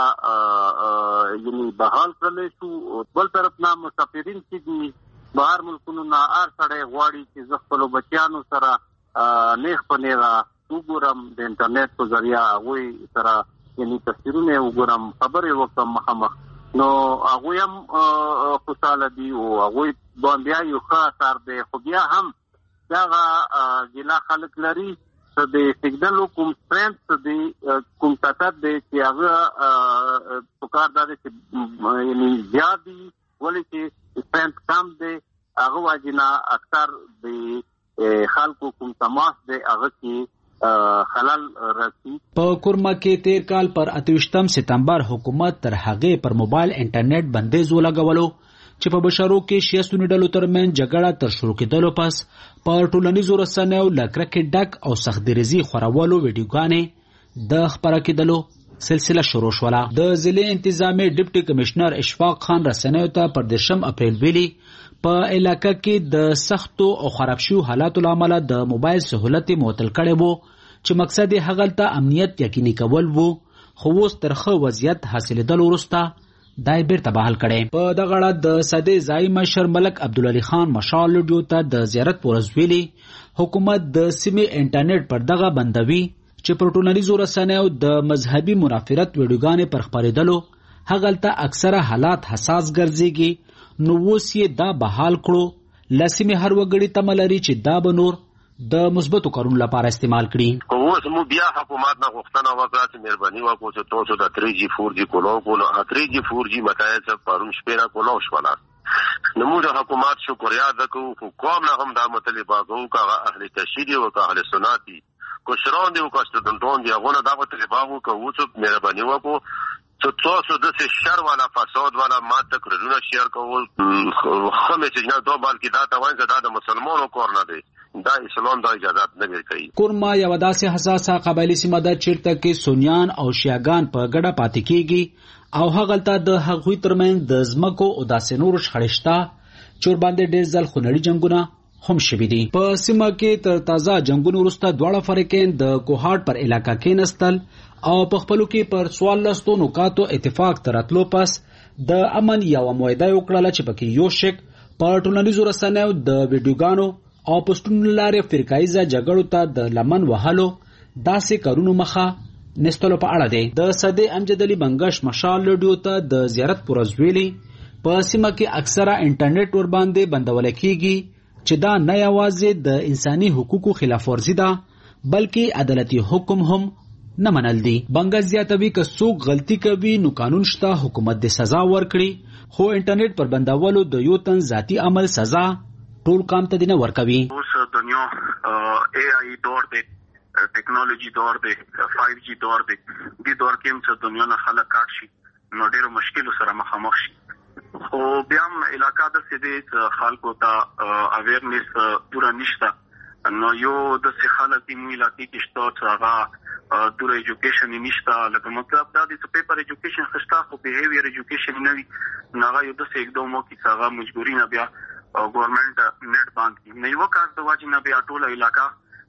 یعنی بحال کړل شو. بل طرف نه مسافرین چې دی بهر ملکونو نه ارسړې غواړي چې خپل بچیانو سره نیخ په نیغه وګورم د انټرنیټ په ذریعہ هغه سره یعنی تصویرونه وګورم خبرې وکم مخامخ نو هغه هم خوشاله دي او هغه باندې یو خاطر دی. خو بیا هم دا ګلا خلک لري چې د سیګنال کوم فرنس دی کوم تاکت دی چې هغه پکار دی چې یعنی زیادي ولې چې فرنس کم دی هغه واجینا اکثر دی خلکو کوم تماس دی هغه کې خلل رسی. په کورما کې تیر کال پر 28 ستمبر حکومت تر هغه پر موبایل انټرنیټ بندیز ولګولو چې په بشرو کې شیعه سنی ډلو ترمن جګړه تر شروع کېدلو پس په ټولنیزو رسنیو لکرکې ډک او سختدریزي خورولو ویډیوګانې د خبره کېدلو سلسله شروع شوله. د ضلع انتظامی ډیپټي کمشنر اشفاق خان رسنیو ته پر 10 اپریل ویلي په علاقه کې د سختو او خراب شو حالاتو لامل د موبایل سہولت معطل کړي وو چې مقصد یې هغلته امنیت یقیني کول وو. خو اوس ترخه وضعیت حاصلېدل وروسته دای بیرته بحال کړي. په دغه اړه د صدې ځای مشر ملک عبدالعلی خان مشال رادیو ته د زیارت پورز ویلي حکومت د سیمې انټرنیټ پر دغه بندوي چې پر ټولنیزو رسنیو د مذهبي منافرت ویډیوګانې پر خپرېدلو هغلته اکثره حالات حساس ګرځيږي نو اوس یې دا بحال کړو. لسمې هر وګړي تمه لري چې دا به نور د مثبتو کارونو لپاره استعمال کړي. اوس مو بیا حکومت نه غوښتنه وکړه چې مهرباني وکړو چې تاسو د 3G 4G کولو 3G 4G متایز پرون شپه را کولو شواله نو موږ د حکومت شکریا وکړو خو کوم نه هم دا مطلب وکړو کا اهل تشهید او کا اهل سنتي کو شرون دی او کا سټډنټون دی هغه دا مطلب وکړو چې مهرباني وکړو تاسو د شر والا فساد والا ما تقریرونه شیر کول خو میسج نه دوه بلکې دا ته وایي دا د مسلمانانو کور نه دی دا اسلام د اجازه نه کوي. کورما یو داسې حساسه قبایلی سیمه ده چیرته کې سنیان او شیعاګان په ګډه پاتې کیږي او هغلته د هغوی ترمنځ د ځمکو او داسې نور شخړې شته چې ورباندې ډېر ځل خونړي جنګونه هم شوي دي. په سیمه کې تر تازه جنګونو وروسته دواړه فریقین د کوهاټ پر علاقه کېنستل او په خپلو کې پر 14 نکاتو اتفاق تر راتلو پس د امن یوه معاهده وکړله چې پکې یو شک په ټولنیزو رسنیو د ویډیوګانو او پوسټونو لارې فرقاییزه جګړو ته د لمن وهلو داسې کارونو مخه نستلو په اړه دی. د صدې امجد علي بنګش مشال رادیو ته د زیارت پر ورځ ویلي په سیمه کې اکثره انټرنیټ ور باندې بندول کیږي چې دا نه یوازې د انساني حقوقو خلاف ورزي ده بلکې عدالتي حکم هم نه منل دي. بنګش زیاتوي که څوک غلطي کوي نو قانون شته حکومت د سزا ورکړي خو انټرنیټ پر بندولو د یو تن ذاتی عمل سزا ټول کام ته نه ورکوي. اوس دنیا AI دور دی ټیکنالوژي دور دی 5G دور دی دې دور کې هم چې دنیا نه خلک کاټ شي نو ډېر مشکل سره مخامخ شي خو بیا هم علاقه د سیدې خلکو ته اویرنس پورا نشته نو یو د خلک د مو علاقې کې شته چې هغه دور ایجوکیشن نشته لکه مطلب دا د پیپر ایجوکیشن خسته خو بیهیویر ایجوکیشن نه وي نو هغه یو د اقدام وکړي چې هغه مجبوري نه بیا ګورنمنت نیټ باندې کړي نو یو کار د واجب نه بیا ټول علاقه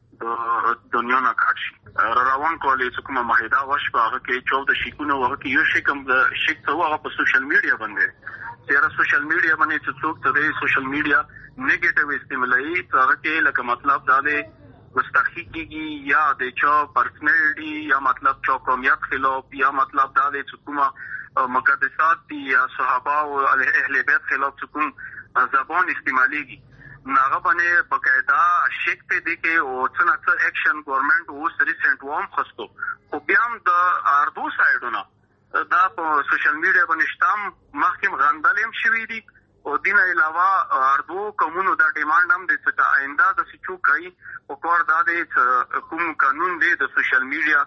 د دنیا نه کاټ شي روان کولې چې کومه معاهده وشوه هغه کې 14 شیکونه هغه کې یو شیکم د شیک ته هغه په سوشل میډیا باندې چیرې سوشل میډیا باندې چې څوک ته سوشل میډیا نیگیټیو استعمالي هغه کې لکه مطلب دا دی مستحقی کیږي یا د چا پرسنالټي یا مطلب چا قومیت خلاف یا مطلب دا دی چې کومه مقدسات دي یا صحابه او اهل بیت خلاف کوم زبان استعماليږي ناغه باندې بقاعده شیک ته دي کې او څنګه اکشن ګورنمنت اوس ریسنت وام خستو خو بیا هم د اردو سایډونه دا په سوشل میډیا باندې شتم مخکې غندلم شوی دي او دین علاوه اردو کومونو دا ډیماند هم د څه آینده د سچو کوي او کور دا د کوم قانون دی د سوشل میډیا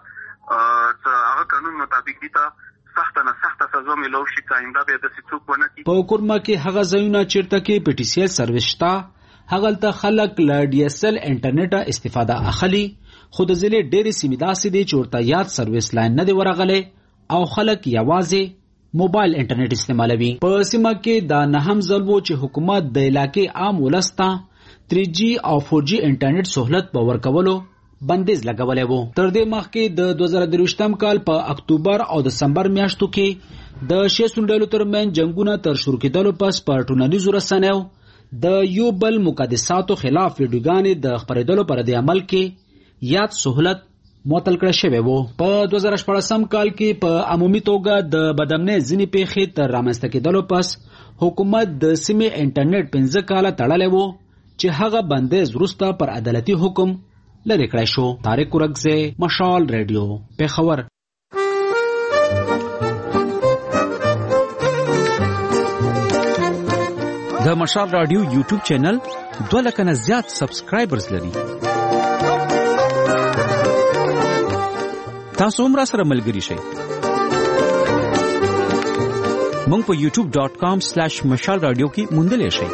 هغه قانون مطابق دي ته سخت نه سخت سزا ملو شي آینده به د سچو ونه کی په کورما کې هغه ځایونه چیرته کې پی ټی سی ایل سرویس شته هغلته خلک ل ډي اس ال انټرنیټ استفاده اخلي خو د ځلې ډېری سیمې داسې دي چې ورته یاد سرویس لاین نه دی ورغلی او خلک یوازې موبایل انټرنیټ استعمالوي. په سیمه کې دا نهم ځل و چې حکومت د علاقې عام ولس ته 3G او 4G انټرنیټ سہولت په ورکولو بندیز لګولی و. تر دې مخکې د 2023 کال په اکتوبر او دسمبر میاشتو کې د شیسون ډلو ترمنځ جنګونه تر شروع کېدلو پس په ټولنیزو رسنیو د یو بل مقدساتو خلاف ویډیوګانې د خپرېدلو پر د عمل کې یاد سہولت معطل کړی شوی و. په 2014 کال کې په عمومي توګه د بدامنۍ ځینې پیښې تر رامنځته کېدلو پس حکومت د سیمې انټرنیټ 15 کاله تړلی و چې هغه بندیز وروسته پر عدالتي حکم لرې کړی شو. طارق ورکزی، مشال ریډیو، پېښور. د مشال رادیو یوټیوب چینل 2 لک نه زیات سبسکرایبرز لري. تاسو هم را سره ملګری شئ. مونږ په youtube.com/مشال رادیو کې موندلای شئ.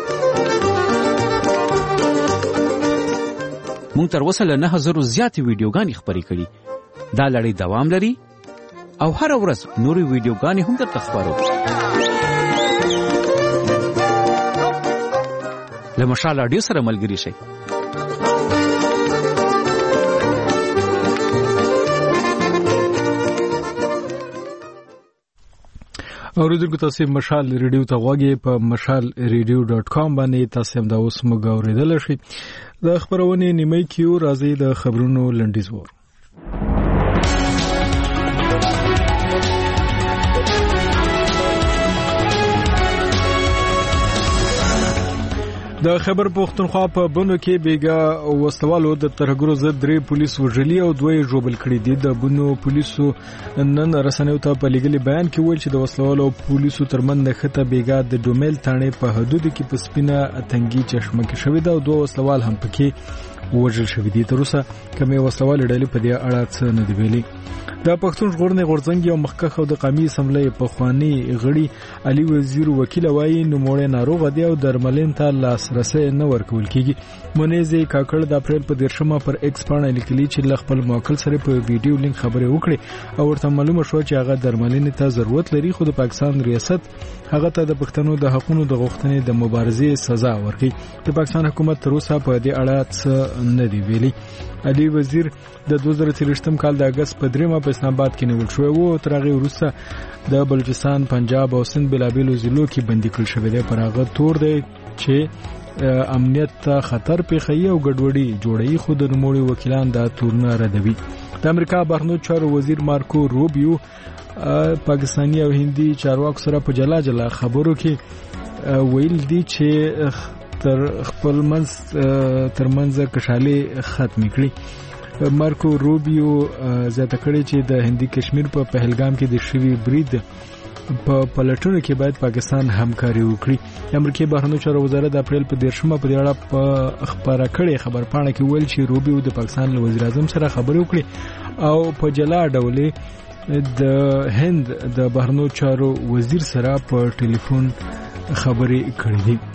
مونږ تر اوسه له 9000 زیاتې ویډیوګانې خپرې کړي. دا لړۍ دوام لري او هر ورځ نورې ویډیوګانې هم درته خپرو. له مشال رادیو سره ملګری شئ. اوریدونکو تاسو مشال ریډیو ته غواړئ په mashalradio.com باندې تاسو هم دا اوس موږ اوریدل شئ. د خبرونه نیمه کیو راځي د خبرونو لنډیز وور. د خبر پښتونخوا په بونو کې بیګا وسوالو د ترګرو زد 3 پولیس وژلي او 2 جوبل کړي دي. د بونو پولیسو نن رسنیو ته په لګلي بیان کې ویل چې د وسوالو پولیسو ترمنځ خته بیګا د ډومل تانې په حدود کې په سپینه اتنګي چشمه کې شوې ده او 2 وسوال هم پکې وژل شوې دي. تر اوسه کومه وسوال ډلې په دې اړه څه نه دی ویلي. د پښتون ژغورنې غورځنګ یو مخکښ او د قومي اسمبلی پخوانی غړي علي وزیر وکیل وایي نوموړی ناروغ دی او درملین ته لاسرسي نه ورکول کیږي. منیزي کاکړ د اپریل په 10 پر ایکس باندې لیکلي چې خپل موکل سره په ویډیو لینک خبرې وکړي او ورته معلومه شو چې هغه درملین ته ضرورت لري، خو د پاکستان ریاست هغه ته د پښتنو د حقوقو د غوښتنې د مبارزې سزا ورکړي. د پاکستان حکومت تر اوسه په دې اړه څه نه دی ویلي. علي وزیر د 2023 کال د اگست په 3 په اسلام آباد کې نیول شو او تر هغه وروسته د بلوچستان، پنجاب او سند بلابلو ضلعو کې بندي کړل شوی دی. پر هغه تور دی چې امنیت ته خطر پیښوي او ګډوډي جوړوي، خو د نوموړي وکیلان دا تورونه ردوي. د امریکا بهرنیو چارو وزیر مارکو روبیو پاکستانی او هندي چارواکو سره په جلا جلا خبرو کې ویل دي چې تر خپل ترمنځ کشالي ختم کړي. مارکو روبیو زیاته کړي چې د هندي کشمیر په پهلګام کې د شوی برید په پلټونو کې باید پاکستان همکاري وکړي. د امریکا بهرنیو چارو وزارت د اپریل په 10 په اړه په خبره کړې خبرپاڼه کې ویل چې روبیو د پاکستان له وزیر اعظم سره خبرې وکړي او په جلا ډول د هند د بهرنیو چارو وزیر سره په ټلیفون خبرې کړې دي.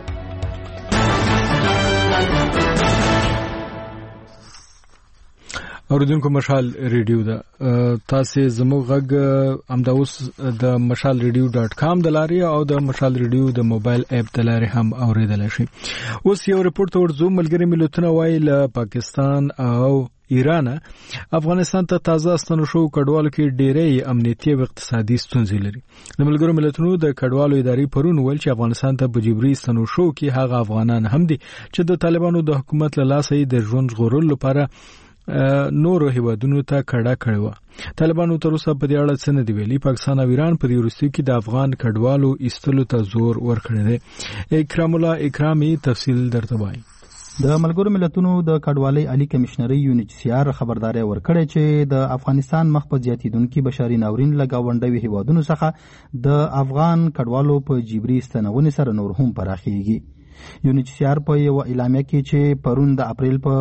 اوریدونکو مشال ریډیو دا تاسو زموږ غږ امداوس د mashalradio.com د لاري او د مشال ریډیو د موبایل اپ د لاري هم اوریدل شي. اوس یو رپورت ورزو ملګری ملتونه وایي له پاکستان او ایران افغانستان ته تازه ستنو شو کډوالو کې ډېرې امنیتي او اقتصادي ستونزې لري. د ملګرو ملتونو د کډوالو ادارې پرون ویل چې افغانستان ته په جبري ستنو شو کې هغه افغانان هم دي چې د طالبانو د حکومت له لاسه د ژوند ژغورلو لپاره نورو هیوادونو ته کډه کړې و. طالبانو تر اوسه په دې اړه څه نه دی ویلي. پاکستان او ایران په دې وروستیو کې د افغان کډوالو ایستلو ته زور ورکړی دی. اکرام الله اکرامي تفصیل درته وایي. د ملګرو ملتونو د کډوالۍ عالی کمشنري UNHCR خبرداري ورکړې چې د افغانستان مخ په زیاتیدونکو بشري ناورین له گاونډیو هیوادونو څخه د افغان کډوالو په جبري ستنونې سره نور هم پراخیږي. UNHCR په یو اعلامیه کې چې پرون د اپریل په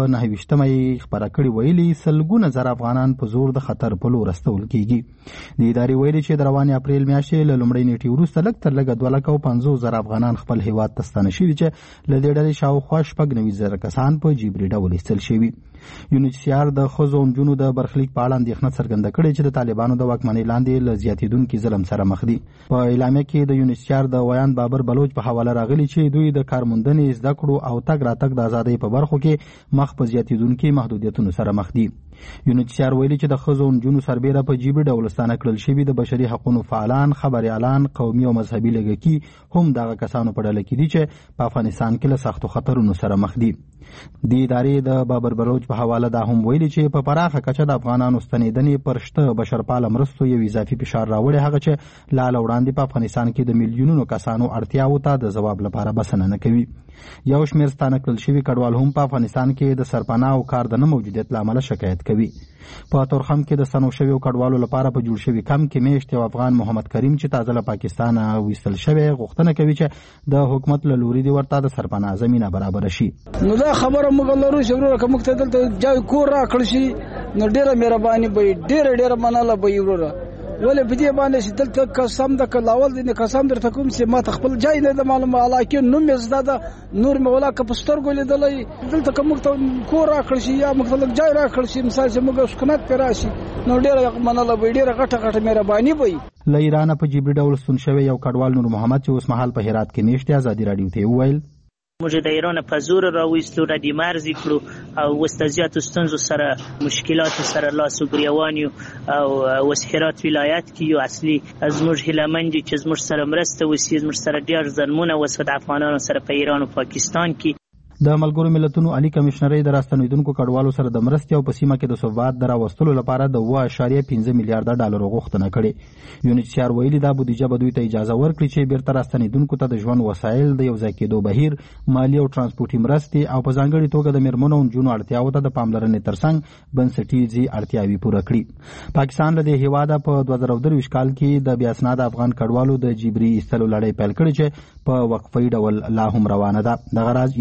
9 خبره کړې ویلي سلګونه زر افغانان په زور د خطر په لور استول کیږي. د ادارې ویلي چې د روانې اپریل میاشتې له لومړۍ نیټې وروسته لږ تر لږه 250,000 افغانان خپل هیواد ته ستانه شوي چې له دې ډلې شاوخوا 90,000 کسان په جبري ډول ایستل شوي. UNHCR د ښځو او نجونو د برخلیک په اړه اندېښنه څرګنده کړې چې د طالبانو د واکمنۍ لاندې له زیاتیدونکي ظلم سره مخ دي. په اعلامیه کې د UNHCR د ویان بابر بلوچ په حواله راغلي چې دوی د کارموندنې زده کړو او تګ راتګ د ازادۍ په برخو کې مخ په زیاتیدونکي محدودیتونو سره مخ دي. UNHCR ویلي چې د ښځو او نجونو سربیره په جبري ډول ستانه کړل شوي د بشري حقوقو فعالان، خبريالان، قومي او مذهبي لږکي هم دغه کسانو په ډله کې دي چې په افغانستان کې له سختو خطرونو سره مخ دي. د ادارې د بابر بلوچ په حواله دا هم ویلي چې په پراخه کچه د افغانانو ستنېدنې پر شته بشرپاله مرستو یو اضافي فشار راوړی، هغه چې لا وړاندې په افغانستان کې د میلیونونو کسانو اړتیاو ته د ځواب لپاره بسنه نه کوي. یو شمېر ستانه کړل شوي کډوال هم په افغانستان کې د سرپناه او کار د نه موجودیت له امله شکایت کوي. په تورخم کې د ستنو شویو کډوالو لپاره په جوړ شوي کم کې میشت یو افغان محمد کریم چې تازه له پاکستان ویستل شوی غوښتنه کوي چې د حکومت له لوري دی ورته د سرپناه زمينه برابر شي. نو دا خبره موږ لرو چې ورته کوم ته دلته جای کور را کړی شي نو ډیره مهرباني به ډیره مناله به ورته ولې په دې باندې چې دلته قسم د کلاول دي قسم درته کوم چې ما خپل جای نه د معلومه علاقه نوم زده نور مولا کپستر ګولې دلې دلته کوم ته کور را کړی شي یا مختلف جای را کړی شي مثال چې موږ سکونت پر راشي نو ډیره مناله به ډیره غټه مهرباني وي. له ایران په جبري ډول ستون شوی یو کډوال نور محمد چې اوس مهال په هرات کې میشته ازادي رادیو ته ویل موږ د ایران په زور راوېستو را دي مرزي کړو او وستازيات ستونزو سره مشکلات سره لاس وګریوانیو او وسهرات ولایت کې یو اصلي از موږ هلمند چې موږ سره مرسته وسی موږ سره ډیر ظلمونه وسود افغانانو سره په ایران او پاکستان کې. د ملګرو ملتونو عالی کمشنري د راستنیدونکو کډوالو سره د مرستې او په سیمه کې د ثبات د راوستلو لپاره د 2.5 میلیارډ ډالر غوښتنه کړې. UNHCR ویلي دا بودیجه به دوی ته اجازه ورکړي چې بیرته راستنیدونکو ته د ژوند وسایل د یو ځای کېدو بهیر، مالی او ترانسپورتي مرستې او په ځانګړي توګه د میرمنو او نجونو اړتیاو ته د پاملرنې ترڅنګ بنسټیزي اړتیاوې پوره کړي. پاکستان له دې هیواده په 2023 کال کې د بیا اسناد افغان کډوالو د جبري ایستلو لړۍ پیل کړې چې په وقفي ډول لا هم روانه ده. دغه راز ایران هم په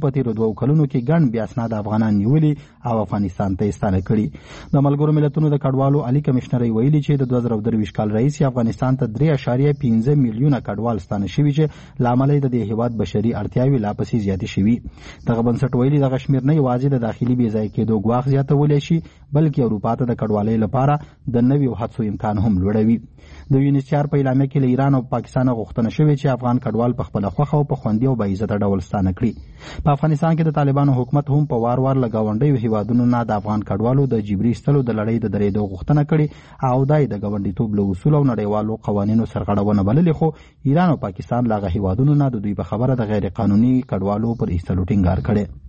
په تیرو 2 کلونو کې ګڼ بې اسناده افغانان نیولي او افغانستان ته ستانه کړي. د ملګرو ملتونو د کډوالو عالی کمشنر ویلي چې د 2023 کال رئیس افغانستان ته 3.15 میلیونه کډوال ستانه شوي چې لامل د دې هیواد بشري اړتیاوې لا پسې زیاتې شوي. دغه بنسټ ویلي دغه شمیر نه یوازې د داخلي بې ځای کېدو ګواښ زیاتولی شي بلکې اروپا ته د کډوالۍ لپاره د نویو هڅو امکان هم لوړوي. د یونیسیار په اعلامیه کې له ایران او پاکستان غوښتنه شوې چې افغان کډوال په خپله خوښه او په خوندي او باعزته ډول ستانه کړي. په افغانستان کې د طالبانو حکومت هم په وار وار له ګاونډیو هیوادونو نه د افغان کډوالو د جبري ایستلو د لړۍ د درېدو غوښتنه کړې او دا یې د ګاونډیتوب له اصولو او نړیوالو قوانینو سرغړونه بللې، خو ایران او پاکستان له هغه هیوادونو نه د دوی په خبره د غیر قانوني کډوالو پر ایستلو ټینګار کړی.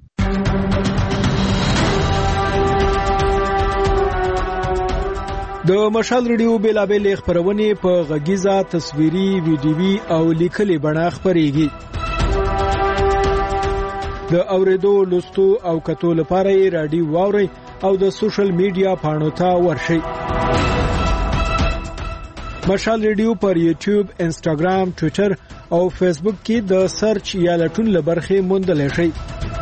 د مشال ریډیو بیلابېلې خپرونې په غږیزه، تصویري، ویډیوي او لیکلي بڼه خپرېږي. د اوریدو، لوستو او کتو لپاره یې رادیو واورئ او د سوشل میډیا پاڼو ته ورشئ. مشال ریډیو پر یوټیوب، انسټاګرام، ټویټر او فیسبوک کې د سرچ یا لټون لبرخې موندلی شئ.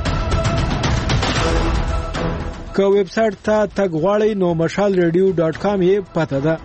که ویب سټ ته تګ غواړئ نو mashalradio.com یې پته ده.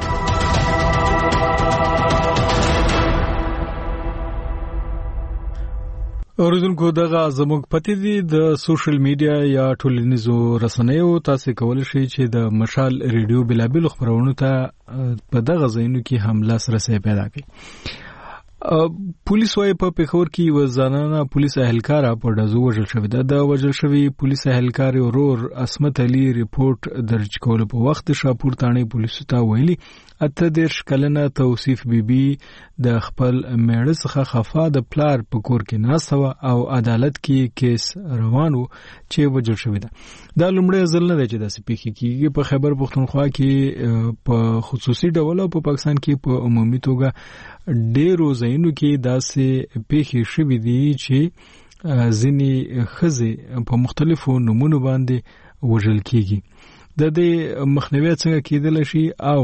اوریدونکو دغه زموږ پته دي د سوشل میډیا یا ټولنیزو رسنیو تاسو کولی شئ چې د مشال ریډیو بلابل خبرونو ته په دغه ځایونو کې هم لاسرسي پیدا کړئ. پولیس وايي په پیښور کې یو ځانانه پولیس اهلکار په ډزو وژل شوی ده. د وژل شوی پولیس اهلکار ورور عصمت علي ریپورت درج کول په وخت شاپور تانه پولیسو ته ویلي 18 کلنه توصیف بیبي د خپل میړه څخه خفا د پلار په کور کې ناسوه او عدالت کې کیس روانو چې وژل شوی ده. دا لومړی ځل نه دی چې داسې پیښې کیږي. په خیبر پښتونخوا کې په خصوصي ډول او په پاکستان کې په عمومي توګه ډېرو ځایونو کې داسې پیښې شوې دي چې ځینې ښځې په مختلفو نومونو باندې وژل کیږي. د دې مخنیوی څنګه کېدلی شي او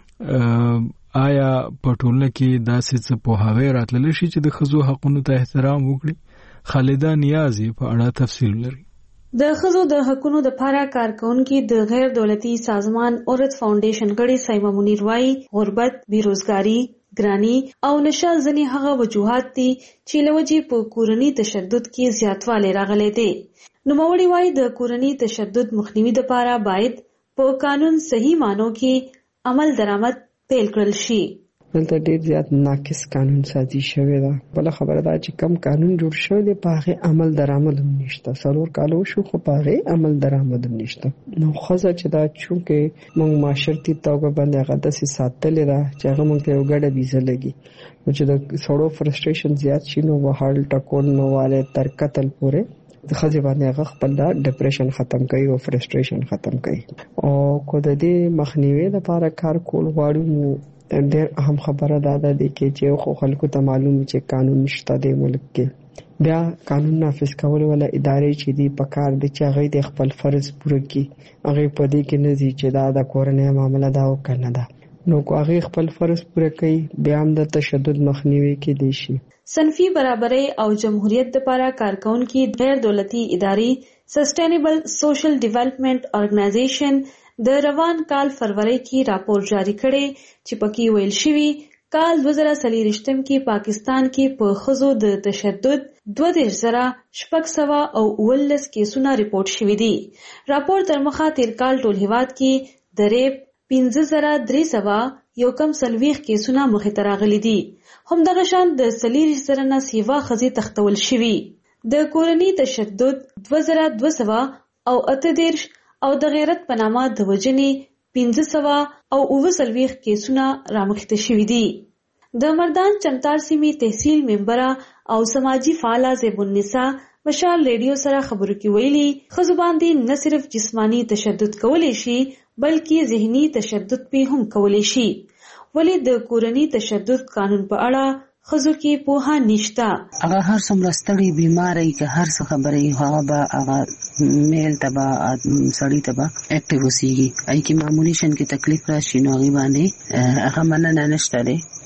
آیا په ټولنه کې داسې څه پوهاوی راتللی شي چې د ښځو حقونو ته احترام وکړي؟ خالده نیازي په اړه تفصیل لري. د ښځو د حقونو لپاره کارکونکي د غیر دولتي سازمان اورت فاونډیشن غړي سایمه منیر وايي غربت، بیروزګاری، ګرانی او نشه ځنې هغه وجوهات دي چې لوجي په کورني تشدد کې زیاتوالی راغلی دی. نوموړي وايي د کورني تشدد مخنیوي لپاره باید په قانون صحیح مانو کې عمل درآمد پیل کړل شي. دلته ډیر زیات ناقص قانون سازي شوی ده. بل خبره ده چې کم قانون جوړ شوی دی په هغه عمل درآمد هم نشته. 4 کالو شو خو په هغه عمل درآمد هم نشته. نو خاصه چې دا چونکه موږ معاشرتي توګه باندې هغه داسې ساتلې ده چې هغه موږ ته یو ګډه ویزه لګي. نو چې د سړو فرستریشن زیات شي نو وهال ټکول نو والے تر قتل پورې د خځې باندې هغه خپل ډیپریشن ختم کوي او فرستریشن ختم کوي. او کو د دې مخنیوي لپاره کار کول غواړو. ډېر اهم خبره ده چې خو خلکو ته معلوم چې قانون نشته د ملک کې. بیا قانون نافذ کول ولا ادارې چې دی په کار دي چې هغه د خپل فرض پوره کړي. هغه په دې کې نه دي چې دا د کورنۍ معاملې دا او کنه ده. نو کو هغه خپل فرض پوره کوي بیا هم د تشدد مخنیوي کې دي شي. صنفي برابرۍ او جمهوریت لپاره کارکونکي غیر دولتي ادارې سسټینیبل سوشل ډیولپمنٹ ارګنایزیشن د روان کال فروری کې راپور جاری کړي چې پکې ویل شوی کال 2023 کې پاکستان کې په ښځو د تشدد 2600 او 19 کیسونه ریپورت شوي دي. راپور تر مخه تیر کال ټول هیواد کې د ریپ 15300 یو کم 40 کیسونه مخې ته راغلي دي. همدغه شان د 4000 نه سیوا ښځې تختول شوي. د کورني تشدد 2200 او 38 او د غیرت په نامه د وژنې 1500 او 29 کیسونه رامخته شوي دي. د مردان چمتار سیمې تحصیل ممبره او سماجی فعاله زیب النساء مشال ریډیو سره خبرو کې ویلي ښځو باندې نه صرف جسمانی تشدد کولی شي بلکې ذهني تشدد په هم کولی شي. ولې د کورني تشدد قانون په اړه ښځو کې پوهه نشته. هغه هر څومره ستړي بیماری که هر څه خبرې هغه به هغه میل ته به سړی ته به اکټیو وسیږي. ای کې معمولی شن کې تکلیف راشي نو هغه باندې هغه مننه نشته دی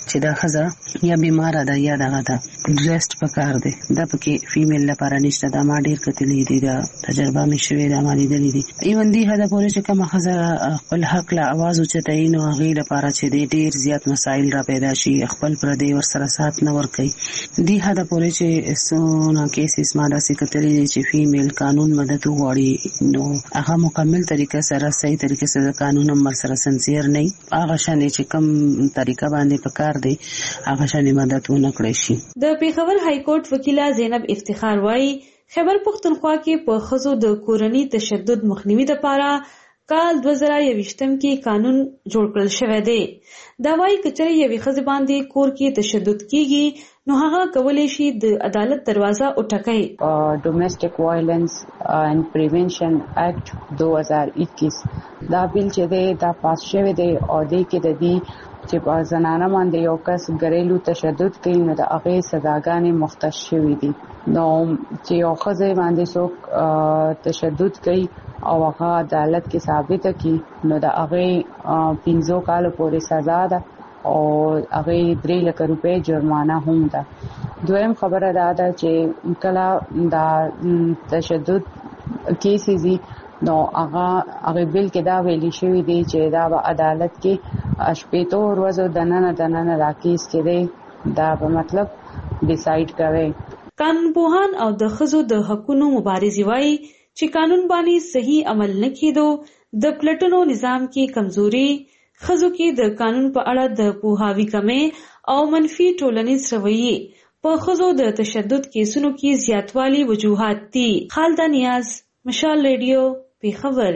چې دا ښځه یا بیماره ده یا دغه ده ریسټ پکار دی دا پکې فیمیل لپاره نشته. دا ما ډیر کتلې دي دا تجربه مې شوې ده ما لیدلې دي. ایون دې حد پورې چې کومه ښځه خپل حق له आवाज اوچتوي نو هغې لپاره چې ډیر زیات مسایل را پیدا شي خپل پردی ورسره سات نه ورکوي. دې حد پورې چې څونه کیسز ما داسې کتلې دي چې فیمیل قانون مدد وغواړي نو هغه مکمل طریقه سره صحیح طریقه سره قانون هم ورسره سنسیر نه هغه شانې چې کوم طریقه باندې پکار دی هغه شانې مدد ونه کړی شي. د پیښور های کورټ وکیله زینب افتخار وايي خیبر پښتونخوا کې په ښځو د کورني تشدد مخنیوي لپاره کال 2021 کې قانون جوړ کړل شوی دی. دا وايي کچره یوې ښځې باندې کور کې تشدد کیږي نو هغه کولی شي د عدالت دروازه وټکوي. ډومېسټک وایلنس اینڈ پریونشن ایکټ 2021 دا بیل چې دی دا پاس شوی دی او د کې د دې چې په زنانه باندې یو کس ګریلو تشدد کوي نو د هغې سزاګانې مختص شوي دي. نو چې یو ښځې باندې څوک تشدد کوي او هغه عدالت کې ثابته کړي نو د هغې 15 کالو پورې سزا ده او هغې 3 لک روپۍ جرمانه هم ده. دویم خبره دا ده چې کله دا تشدد کیسز نو هغه بیل کې دا ویلي شوي دي چې دا به عدالت کې 8 ورځو دننه دا کیس کې دی دا به مطلب ډیسایډ کوي. قانونپوهان او د ښځو د حقونو مبارزې وایي چې قانون باندې صحیح عمل نه کېدو د پلټنو نظام کې کمزوري ښځو کې د قانون په اړه د پوهاوي کمۍ او منفي ټولنیز رویې په ښځو د تشدد کیسونو کې زیاتوالی وجوهات دي. خالده نیاز، مشال ریډیو، پیښور.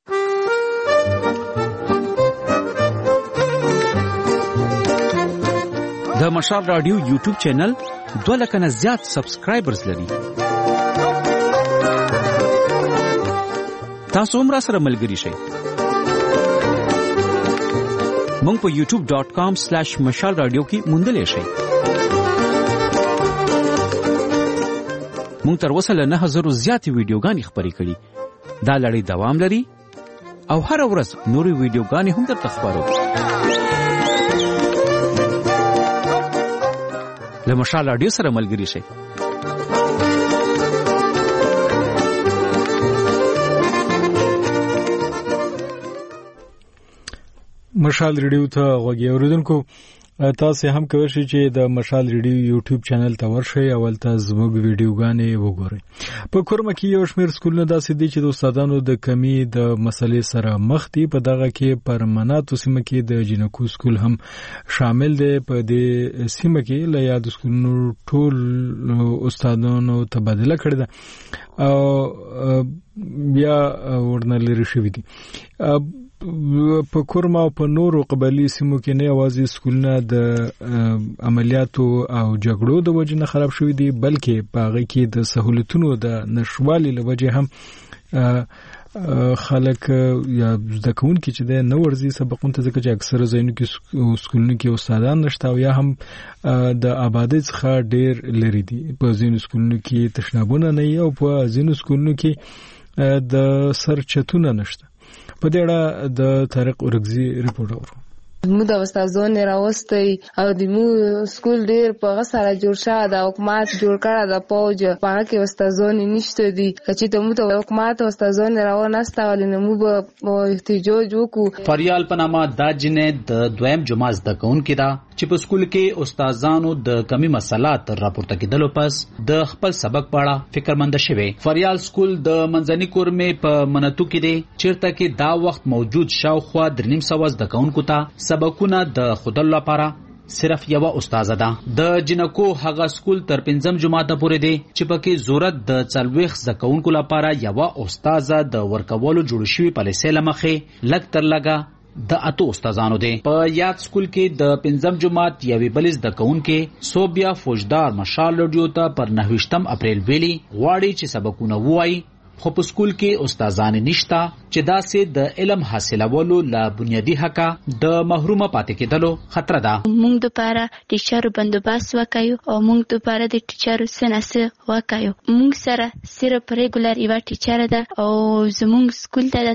د مشال رادیو یوټیوب چینل 2 لک نه زیات سبسکرایبرز لري. تاسو هم راسره ملګري شئ. مونږ په youtube.com/mashalradio کې موندلی شئ. مونږ تر اوسه له 9000 زیاتې ویډیوګانې خپرې کړي. دا لړۍ دوام لري او هر ورځ نورې ویډیوګانې هم درته خپرو. له مشال رادیو سره ملګري شئ. مشال ریډیو ته غوږی اوریدونکو تاسو هم کوئ چې د مشال ریډیو یوټیوب چینل ته ورشئ او ولته زموږ ویډیوګانې وګورئ. په کورمه کې یو شمېر سکولونه داسې دي چې د استادانو د کمی د مسلې سره مخ دي. په دغه کې پر مناتو سیمه کې د جنکو سکول هم شامل دی. په دې سیمه کې له یاد سکولونو ټول استادانو تبادله کړې ده او بیا ورنه لري شوي دي. په کورما او په نورو قبایلي سیمو کې نه یوازې سکولونه د عملیاتو او جګړو د وجې نه خراب شوي دي بلکې په هغه کې د سهولتونو د نشوالي له وجې هم خلک یا زده کوونکي چې د نه ورځي سبقونو ته ځکه چې اکثره ځایونو کې سکولونو کې استادان نشته او یا هم د آبادۍ څخه ډېر لرې دي. په ځینو سکولونو کې تشنابونه نه وي او په ځینو سکولونو کې د سرچتونه نشته. په دې اړه د طارق اورګزي ریپورت اورو. مو د استادانو راوستي او د مو سکول ډیر په غسره جوړ شوی د حکومت جوړ کړه د پوج په هغه کې استادانو نشته دي چې ته مو ته حکومت استادانو راونسته ولنه مو به احتجاج وکړو. فریال پنامه د جنې د دویم جمعه زده کوونکې دا چې په سکول کې استادانو د کمی مسلات راپورته کېدلو پس د خپل سبق په اړه فکرمند شوي. فریال سکول د منځني کورمې په منتو کې دی چیرته کې دا وخت موجود شاوخوا 350 زده کوونکو ته سبقونه د خودل لپاره صرف یو استاد ده. د جنکو هغه سکول تر 5 جماعت پورې دی چې پکې ضرورت د 40 زکونکو لپاره یو استاد د ورکولو جوړ شوی پالیسۍ لمخې لګ تر لګا د اتو استادانو دی. په یاد سکول کې د 5 جماعت یوې بل زکونکو صوبیا فوجدار مشال رادیو ته پر 29 اپریل ویلي غواړي چې سبقونه وایي خو په سکول کې استادان نشتا چې داسې د علم حاصلولو لا بنیادی حق د محرومه پاتې کېدلو خطر ده. موږ د لپاره ټیچر بندوبست وکایو او موږ د لپاره د ټیچر سناسه وکایو. موږ سره صرف ریګولر یو ټیچر ده او زموږ سکول ته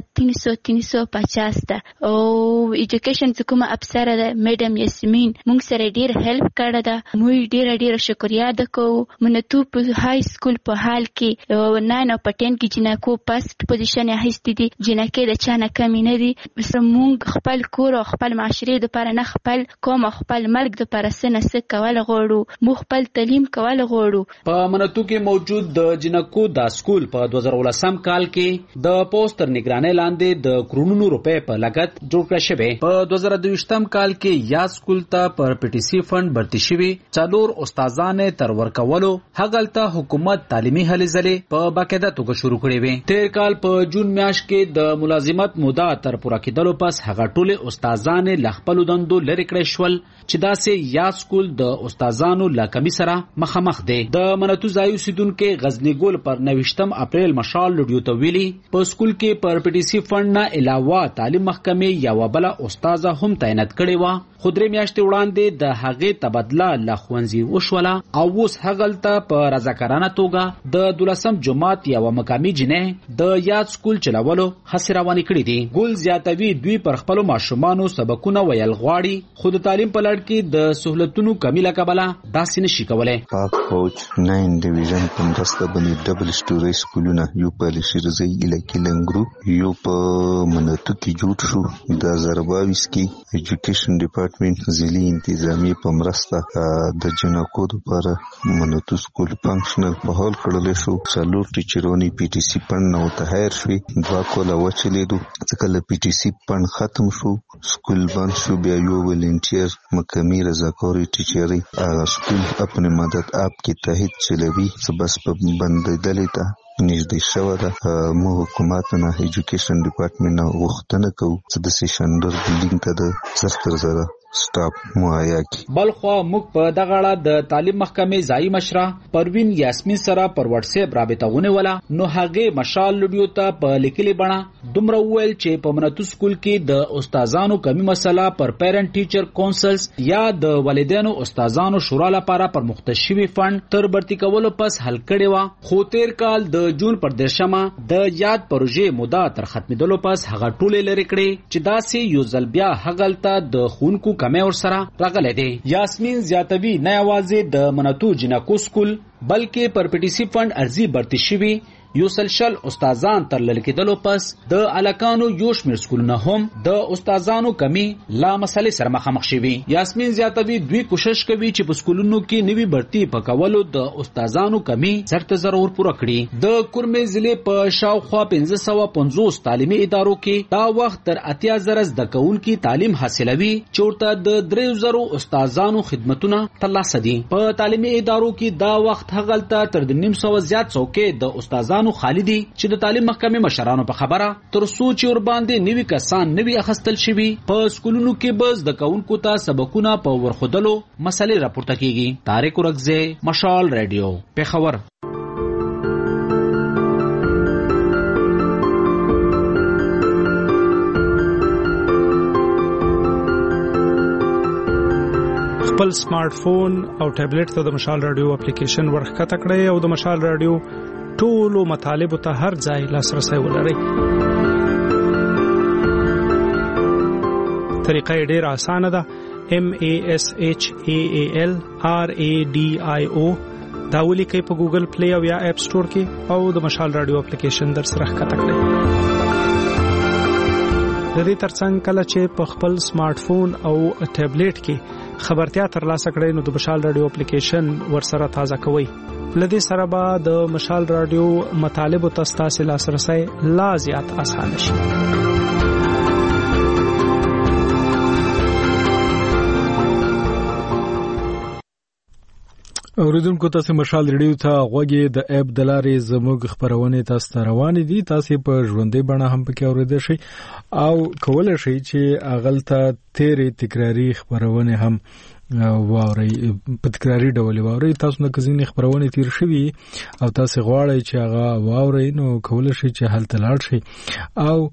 350 ده او ایجوکیشن کومه افسر ده میډم یاسمین موږ سره ډیر هیلپ کړه ده. موږ ډیر شکریا ده کوو. منتو په های سکول په حال کې 9 او 10 کې جنکو پاست پوزیشن هیڅ دي جنکه د چانه کمی نه دي. موږ خپل کور او خپل معاشره د لپاره نه خپل قوم او خپل ملک د لپاره سنسه کول غواړو. موږ خپل تعلیم کول غواړو. په منتو کې موجود د جنکو د سکول په 2018 کال کې د پوسټر نگرانۍ لاندې د کرونونو روپے په لګت جوړ کړل شوی. په 2022 کال کې یا سکول ته پر پی ټی سی فند برتی شوی 4 استادان تر ورکولو هغلته حکومت تعلیمي هلې ځلې په باقاعده توګه شروع کړې وې. تیر کال په جون میاشت کې د ملازمت موده تر پوره کېدلو پس هغه ټول استادان له خپل دندو لرې کړې شول چې داسې یا سکول د استادانو له کمی سره مخامخ دی. د منتو ځای اوسیدونکو غزنی ګل پر 29 اپریل مشال لډیو ته ویلي په سکول کې پر پی ټی سی فند نه علاوه تعلیم محکمې یا بل استاد هم تعینات کړي و. خو درې میاشتې وړاندې د هغې تبادله له ښوونځي وشوله او اوس هغلته په رضاکارانه توګه د 12 جماعت یوه مقامي جنۍ د یاد سکول چلولو هڅې روانې کړي دي. ګل زیاتوي دوی پر خپلو ماشومانو سبقونه ویل غواړي خو د تعلیم په لړ کې د سهولتونو کمی له کبله داسې نشي کولی. پاک فوج 9 ډیویژن په مرسته باندې ډبل سټوري سکولونه یو په لشرزي علاقې لنګرو یو په منتو کې جوړ شو. د 2022 کې ایجوکیشن ډپارټمنټ ضلعي انتظامی په مرسته د جنکو لپاره منتو سکول فنکشنل په حال کړل شو. 4 ټیچرونی پی ټی سی فند نو تهیر شوي 2 کوله وچلیدو ځکه له پی ټی سی فند ختم شو سکول بند شو. بیا یو ولنټیر مقامی رضاکاری ټیچري سکول خپل مدد آپ کی تحت چلوي بس په بندیدلې ته نږدې شوه ده. مو حکومت نه ایجوکیشن ډپارټمنټ نه غوښتنه کوو چې د سیشنډر بلډینګ ته د 70,000 سټاف مهیا کړي. بلخوا موږ په دغه اړه د تعلیم محکمې ځایي مشره پروین یاسمین سره پر واتس اپ رابطه ونیوله نو هغې مشال لډیو ته په لیکلي بڼه دومره وویل چې په منتو سکول کې د استادانو کمی مسله پر پیرنټ ټیچر کونسلز یا د والدینو استادانو شورا لپاره پر مختص شوي فند تر برتی کولو پس حل کړې وه. خو تیر کال د جون پر 10 د یاد پروژې موده تر ختمېدلو پس هغه ټولې لرې کړې چې داسې یو ځل بیا هغلته د ښوونکو کمی ورسره راغلی دی. یاسمین زیاتوي نه یوازې د منتو جنکو سکول بلکې پر پی ټی سی فند ارزي برتی شوي یو سلشل استادان تر لری کېدلو پس د الکانو یو شمیر سکولونه هم د استادانو کمی لا مسلې سره مخامخ شوي. یاسمین زیاتوي دوی کوشش کوي چې په سکولونو کې نوي برتی پکولو د استادانو کمی زرته ضرور پوره کړي. د کورمې ضلع په شاوخوا 1550 تعلیمي ادارو کې دا وخت تر 80,000 زده کوونکي تعلیم حاصلوي چې ورته د 3,000 استادانو خدمتونه ترلاسه دي. په تعلیمي ادارو کې دا وخت هغلته تر 200 زیات څوکۍ د استادانو خالی دي چې د تعلیم محکمې مشرانو په خبره تر څو چې ور باندې نوي کسان نوي اخستل شوي په سکولونو کې بس د کوونکو ته سبقونه په ورخدلو مسلې راپورته کیږي. طارق ورغزه مشال رادیو پیښور. خپل سمارټ فون او ټابلیټ ته د مشال رادیو اپلیکیشن ورخکته کړئ او د مشال رادیو ټولو مطالبو ته هر ځای لاسرسی ولرئ. طریقه یې ډېره اسانه ده. MASHAAL RADIO دا ولیکئ په ګوګل پلی او یا اپ سٹور کې او د مشال رادیو اپلیکیشن در سره ښکته کړئ. د دې ترڅنګ کله چې په خپل سمارټ فون او ټابلیټ کې خبرتیا ترلاسه کړئ نو د مشال رادیو اپلیکیشن ورسره تازه کوئ. لدې سره به د مشال رادیو مطالب او تاسو لاسرسي لا زیات اسانه شي. اوریدونکو تاسو مشال ریډیو ته غوږی د اپ د لارې زموږ خبرونه تاسو روانې دي. تاسو په ژوندۍ بڼه هم پکې اوریدئ شئ او کولای شئ چې اغلته تیرې تکراری خبرونه هم واوري په تکراری ډول واوري. تاسو نه کزینې خبرونه تیر شوي او تاسو غواړئ چې هغه واوري نو کولای شئ چې هلته لاړ شئ او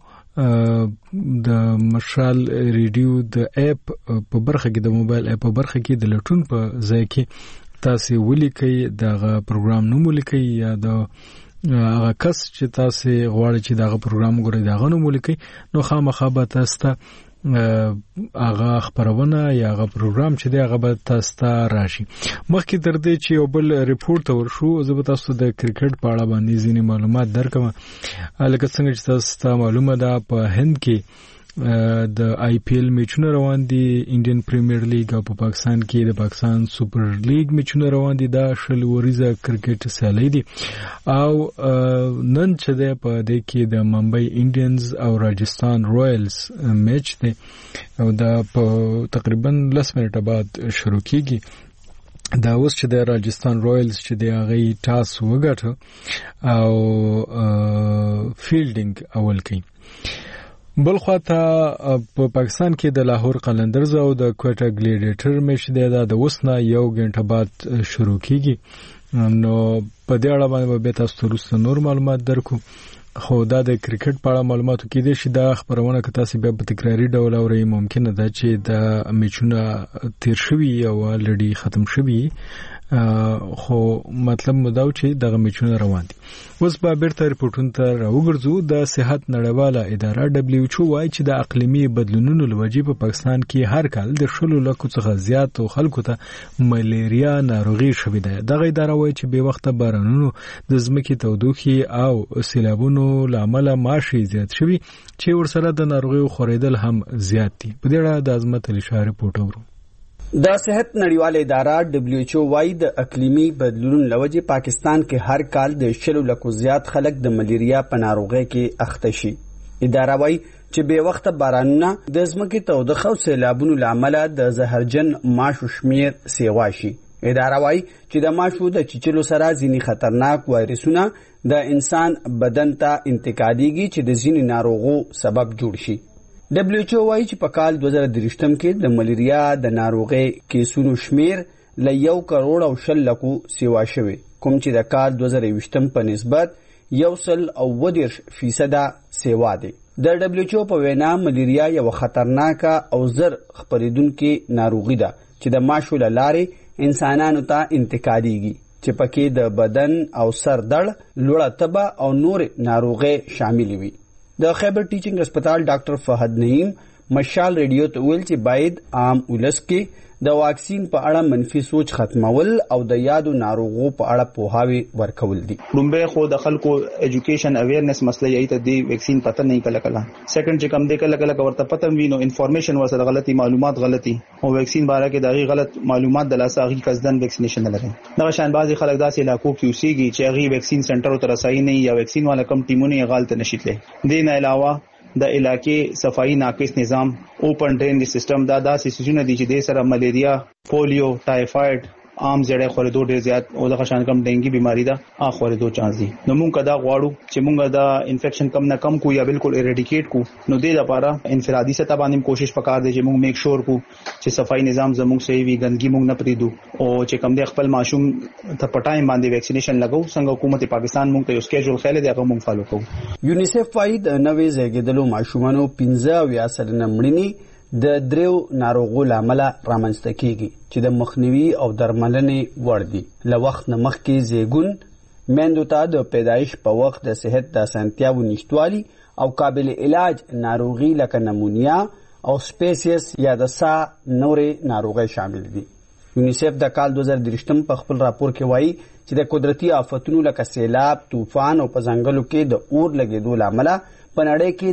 د مشال ریډیو د اپ په برخه کې د موبایل اپ په برخه کې د لټون په ځای کې تاسو ولیکئ دغه پروګرام نوم ولیکئ یا د هغه کس چې تاسو غواړئ چې دغه پروګرام وګورئ دغه نوم ولیکئ نو خامخا به تاسو ته هغه خبرونه یا هغه پروګرام چې دی هغه به تاسو ته راشي. مخکې تر دې چې یو بل ریپورت ورشو زه به تاسو د کرکټ په اړه باندې ځینې معلومات درکوم. لکه څنګه چې تاسو ته معلومه ده په هند کې د آی پی ایل میچونه روان دي، انډین پریمیر لیګ او په پاکستان کې د پاکستان سوپر لیګ میچونه روان دي. دا شل وریزه کرکټ سیالي دي او نن چې ده په دې کې د ممبئی انډینز او راجستان رویلز میچ دی او دا په تقریبا 10 منټه بعد شروع کیږي. دا اوس چې د راجستان رویلز چې د هغه ټاس وګټه او فیلډینګ اول کوي. بلخواته په پاکستان کې د لاهور قلندرز او د کوټا ګلیډیټر میچ دی دا د وسنه 1 غنټه بعد شروع کیږي. نو په دې اړه باندې به تاسو ته نور معلومات درکو. خو دا د کرکټ په اړه معلوماتو کې دي چې دا خبرونه که تاسو بیا په تکراری ډول اورئ ممکنه ده چې د میچونه تیر شوي او لړۍ ختم شوي خو مطلب مداو چې دغه میچونه روان دي. اوس به بیرته ریپورتونو ته راوګرځو. د صحت نړیواله اداره WHO وايي چې د اقلیمي بدلونونو لوجې په پاکستان کې هر کال د 10 لکو څخه زیات خلکو ته ملیریا ناروغي شوې ده. دغه اداره وايي چې به وخت بارانونو د ځمکې تودوخې او سیلابونو لامل ماشي زیات شوي چې ورسره د ناروغي خورېدل هم زیات دي. په دې اړه د عظمت علي شاه ریپورت اورو. د صحت نړیواله اداره WHO وايي د اقلیمي بدلون لوجې پاکستان کې هر کال د 10 لکو زیات خلک د ملیریا په ناروغۍ کې اخته شي. اداره وايي چې به وخت بارانونه د ځمکې تودوخه او سیلابونو لامل د زهرجن ماشو شمیر سیوا شي. اداره وايي چې د ماشو د چیچلو سره ځینې خطرناک وایرسونه د انسان بدن ته انتقالېږي چې د ځینې ناروغو سبب جوړ شي. WHO وايي چې په کال 2023 کې د ملیریا د ناروغۍ کیسونو شمیر ل 1.20 سیوا شوی، کوم چې د کال 2020 په نسبت 1.20% سیوا دی. د WHO په وینا ملیریا یو خطرناکه او زر خپرېدونکې ناروغي ده چې د ماشو له لارې انسانانو ته انتقالېږي چې پکې د بدن او سر درد، لوړه تبه او نور ناروغۍ شامل وي. د خیبر ټیچینګ هسپتال ډاکټر فهد نعیم مشال ریډیو ته ویل چې باید عام ولس کې د واکسین په اړه منفي سوچ ختمول او د یادو ناروغو په اړه پوهاوی ورکول دي. لومبه خو د خلکو ایجوکیشن اویرنس مسله یی ته دی ویکسین پته نه کله سیکنډ چې کم دی کله ورته پته وینو انفارمیشن ورسره غلطي معلومات غلطي او ویکسین باره کې دغه غلط معلومات د لاساغي قصدن ویکسینیشن نه لري. دا شان بعضی خلک داسې علاقو کې اوسېږي چې هغه ویکسین سنټر ته رسایي نه یا ویکسین والا کم ټیمونه غلط نشیتله. دین علاوه د علاقې صفائی ناقص نظام اوپن ډرین سیستم دا داسې سيزونه دي چې د سره ملیریا، پولیو، ټایفاید، عام زړه خورېدو ډېر زیات او د خشان کم ډینګي بیماری دا خورېدو چانس دي. نو موږ دا غواړو چې موږ دا انفیکشن کم نه کم کو یا بالکل اریډیکیټ کو. نو دې لپاره انفرادي سطح باندې کوشش وکړو چې موږ میک شور کو چې صفائی نظام زموږ صحیح وي، ګندګي موږ نه پریدو او چې کم د خپل ماشوم ته پټایم باندې ویکسینیشن لګو. څنګه حکومت پاکستان موږ ته یو سکیجول خاله دی هغه موږ فالو کوو. یونیسف وايي د نوې زیږیدلو ماشومانو 15% مړینې د دریو ناروغو لامل رامنځته کیږي چې د مخنیوي او درملنې وړ دي. له وخت نه مخکې زیږون میندو ته د پیدایش په وخت د صحت د اسانتیاوو نشټوالي او قابل علاج ناروغي لکه نمونیا او سپیسیس یا د سا نورې ناروغۍ شامل دي. یونیسف د کال 2023 په خپل راپور کې وایي چې د قدرتي آفتونو لکه سیلاب، طوفان او په ځنګلو کې د اور لګېدو لامل په نړۍ کې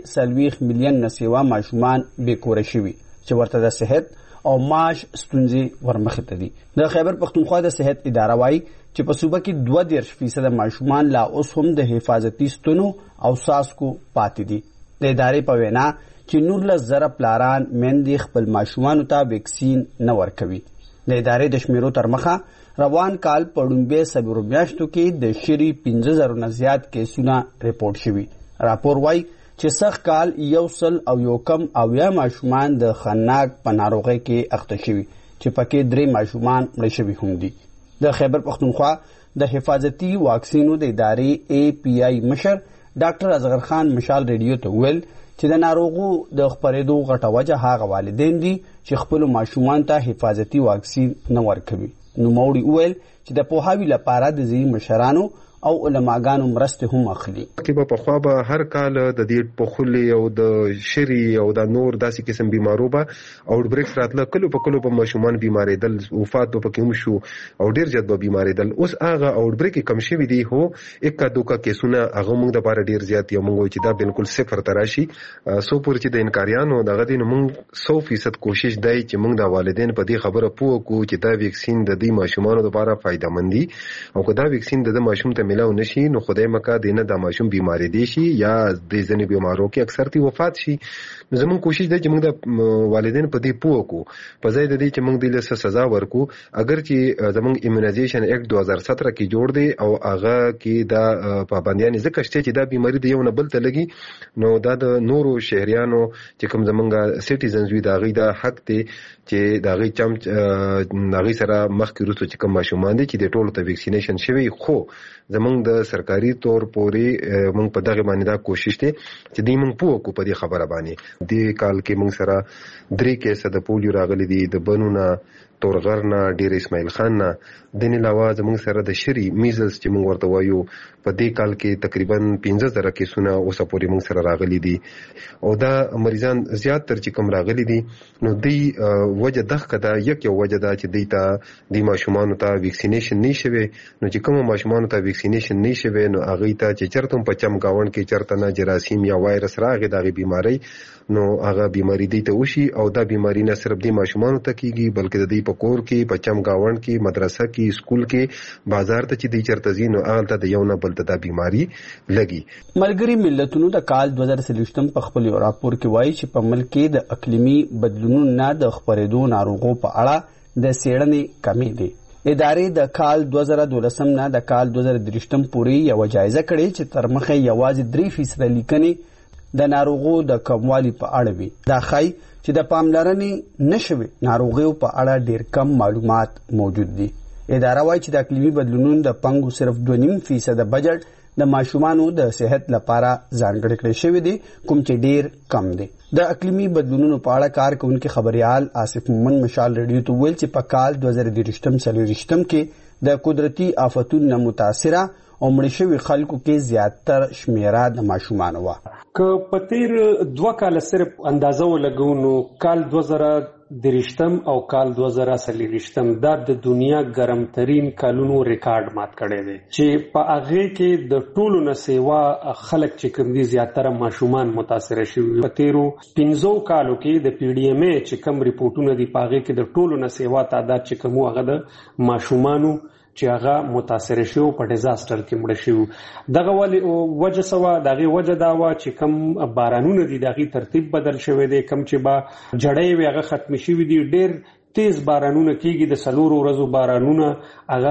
3 ملیون نسیوا ماشومان بیکوره شوي چې ورته د صحت او معاش ستونزې ورمخې ته دي. د خیبر پښتونخوا د صحت اداره وايي چې په صوبه کې 22% ماشومان لا اوس هم د حفاظتي ستونو او ساسکو پاتې دي. د ادارې په وینا چې 19,000 پلاران میندې خپل ماشومانو ته ویکسین نه ورکوي. د ادارې د شمیرو تر مخه روان کال په ډومبه سبرو میاشتو کې د شری 15,000 نه زیات کیسونه ریپورت شوي. راپور وايي چې سخت کال 101 ماشومان د خناق په ناروغۍ کې اخته شوي چې پکې 3 ماشومان مړه شوي هم دي. د خیبر پختونخوا د حفاظتي واکسینو د ادارې API مشر ډاکټر اصغر خان مشال ریډیو ته ویل چې د ناروغو د خپرېدو غټه وجه هغه والدین دي چې خپل ماشومان ته حفاظتي واکسین نه ورکوي. نو موري ویل چې د پوهاوي لپاره د ځینې مشرانو او علماګانو مرسته هم اخلي. کې په خوا به هر کال د دې پخولي او د شری او د نور داسې قسم بیمارو به اوټ بریکس راتله کلو په ماشومان بیماریدل وفات په کوم شو او ډیر جد به بیماریدل. اوس هغه اوټ بریک کم شوی دی هو اکا دوکا کیسونه هغه موږ د بار ډیر زیات یو موږ چې دا بالکل صفر تراشي سو پور چې د انکاریانو دغه دین موږ 100% کوشش دی چې موږ د والدین په دې خبره پوه کو چې دا ویکسین د دې ماشومانو لپاره فائدہ مندي او کدا ویکسین د ماشوم ته ملاو نشي نو خدای مکا دینه د ماشوم بیماری دي شي یا د ځینې بیمارو کې اکثر تی وفات شي. زموږ کوشش دی چې موږ د والدین په دې پوه کو په ځای د دې چې موږ د له سزا ورکو. اگر چې زموږ ایمونایزیشن اکټ 2017 کې جوړ دی او هغه کې دا پابندیان ذکر شته چې دا بیماری د یو نه بل ته لګي نو دا د نورو شهريانو چې کوم زمونږ سټیزنز وي دا غي دا حق دی چې دا غي چم ناغي سره مخکې وروسته چې کوم ماشومان دي چې د ټولو ته ویکسینیشن شوی خو زمونږ د سرکاري تور پورې موږ په دغه باندې دا کوشش دی چې دې موږ پوه کو په دې خبره باندې. دې کال کې موږ سره 3 کیسه د پولیو راغلي دي د بنونه تورغرنا ډیر اسماعیل خان نه د نه علاوه زموږ سره د شری میزلز چې موږ ورته وایو په دې کال کې تقریبا 15000 کیسونه اوسه پورې موږ سره راغلي دي او دا مریضان زیات تر چې کم راغلي دي نو دی وجه دغه دا یو وجه دا چې دیتا د ماشومان ته ویکسینیشن نشوي نو چې کوم ماشومان ته ویکسینیشن نشوي نو هغه ته چې چرته په چم گاوند کې چرته نه جراثیم یا وایرس راغی دغه بیماری نو هغه بیماری دی ته وشي او دا بیماری نه صرف د ماشومان ته کیږي بلکې د دې په کور کې بچم گاوند کې مدرسه کې سکول کې بازار ته چې دی چرته زینو اغلته د یو نه بل ته دا بیماری لګي. ملګری ملتونو د کال 2023 په خپل راپور کې وایي چې په ملک کې د اقلیمي بدلونونو نه د خپرېدو ناروغو په اړه د څېړنې کمی دي. ادارې د کال 2012 نه د کال 2023 پورې یو جایزه کړې چې تر مخه یوازې 3% لیکنې د ناروغو د کموالي په اړه وي. دا ښایي چې د پاملرنې نشوي ناروغیو په اړه ډېر کم معلومات موجود دي. اداره وایي چې د اقلیمي بدلونونو د پنګو صرف 2.5% بجټ د ماشومانو د صحت لپاره ځانګړی کړی شوی دی کوم چې ډېر کم دی. د اقلیمي بدلونونو په اړه کار کوونکي خبريال آصف مومن مشال ریډیو ته ویل چې په کال 2023 کې د قدرتي آفتونو متاثره او مړ شوي خلکو کې زیاتره شمیره د ماشومان و. که په تیر 2 کال صرف اندازه ولګونو کال 2023 او کال 2023 دا د دنیا ګرمترین کالونو ریکارډ مات کړی دی چې په هغه کې د ټولو نه سیوا خلک چې کوم دي زیاتره ماشومان متاثر شوي. په تیرو 15 کالو کې د PDMA چې کوم ریپورتونه دي په هغه کې د ټولو نه سیوا تعداد چې کوم هغه د ماشومانو چې هغه متاثر شو په ډیزاستر کې مړ شو. دغه وجه سوا دغه وجه دا و چې کم بارانونه دي دغه ترتیب بدل شوی دی کم چې با جړې وی هغه ختم شوی دی ډیر تیز بارانونه کیږي د سلور ورځو بارانونه هغه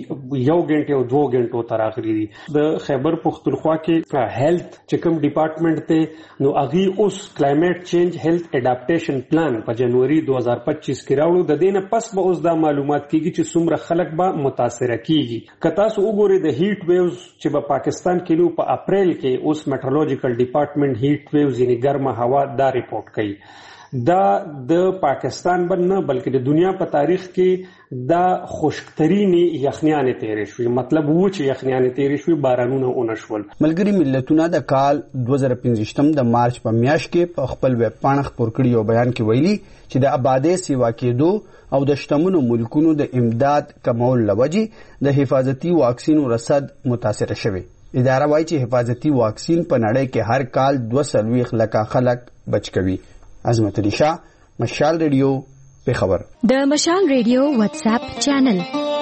1 غنټه او 2 غنټو تر اخري دي. د خیبر پختونخوا کې هیلث چې کوم ډپارټمنټ ته نو هغه اوس کلایمټ چینج هیلث اډاپټیشن پلان په جنوري 2025 کې راوړو. د دینه پس به اوس دا معلومات کیږي چې څومره خلک به متاثر کیږي. کتا سو وګوري د هیټ ویوز چې په پاکستان کې نو په اپریل کې اوس میټرولوژیکل ډپارټمنټ هیټ ویوز یعنی ګرمه هوا دا ریپورت کوي. دا د پاکستان نه بلکې د دنیا په تاریخ کې دا خشکترین یخنیانې تیرې شوې مطلب و چې یخنیانې تیرې شوې بارانونه ونشول. ملګری ملتونه د کال 2015 د مارچ په میاشت کې په خپل ویب پاڼه خپور کړی یو بیان کې ویلي چې د آبادی سیوا کېدو او د شتمنو ملکونو د امداد کمول لوجې د حفاظتي واکسینو رصد متاثر شوی. اداره وایي چې حفاظتي واکسین په نړۍ کې هر کال 240 لک خلک بچ کوي. عظمت علي شاه مشال ریډیو په خبر. د مشال ریډیو واتس اپ چینل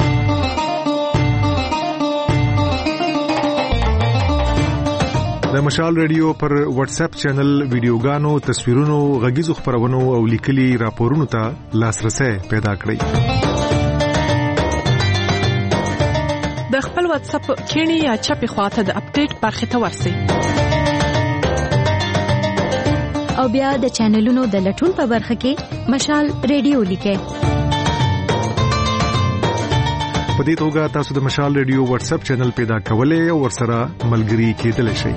د مشال ریډیو پر واتس اپ چینل ویډیوګانو تصویرونو غږیزو خبرونو او لیکلي راپورونو ته لاسرسي پیدا کړئ. د خپل واتس اپ چینل یا چپی خواته د اپډیټ برخه ته ورسئ او بیا د چینلونو د لټون په برخه کې مشال ریډیو لیکئ. په دې توګه تاسو د مشال ریډیو واتس اپ چینل پیدا کولای او ورسره ملګري کېدلی شئ.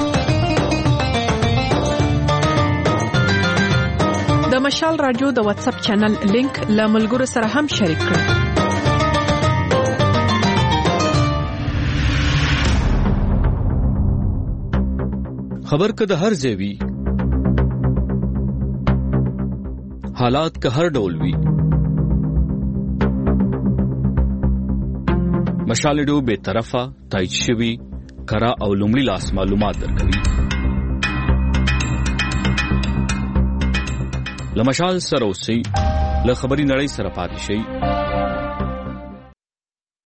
د مشال رادیو د واتس اپ چینل لینک له ملګرو سره هم شریک کړئ. خبر که د هر ځای وي، حالات که هر ډول وي، مشال ریډیو به طرفه تایید شوی کرا او لومړی لاس معلومات درکوي. لمشال سره اوسئ، له خبري نړۍ سره پاتې شئ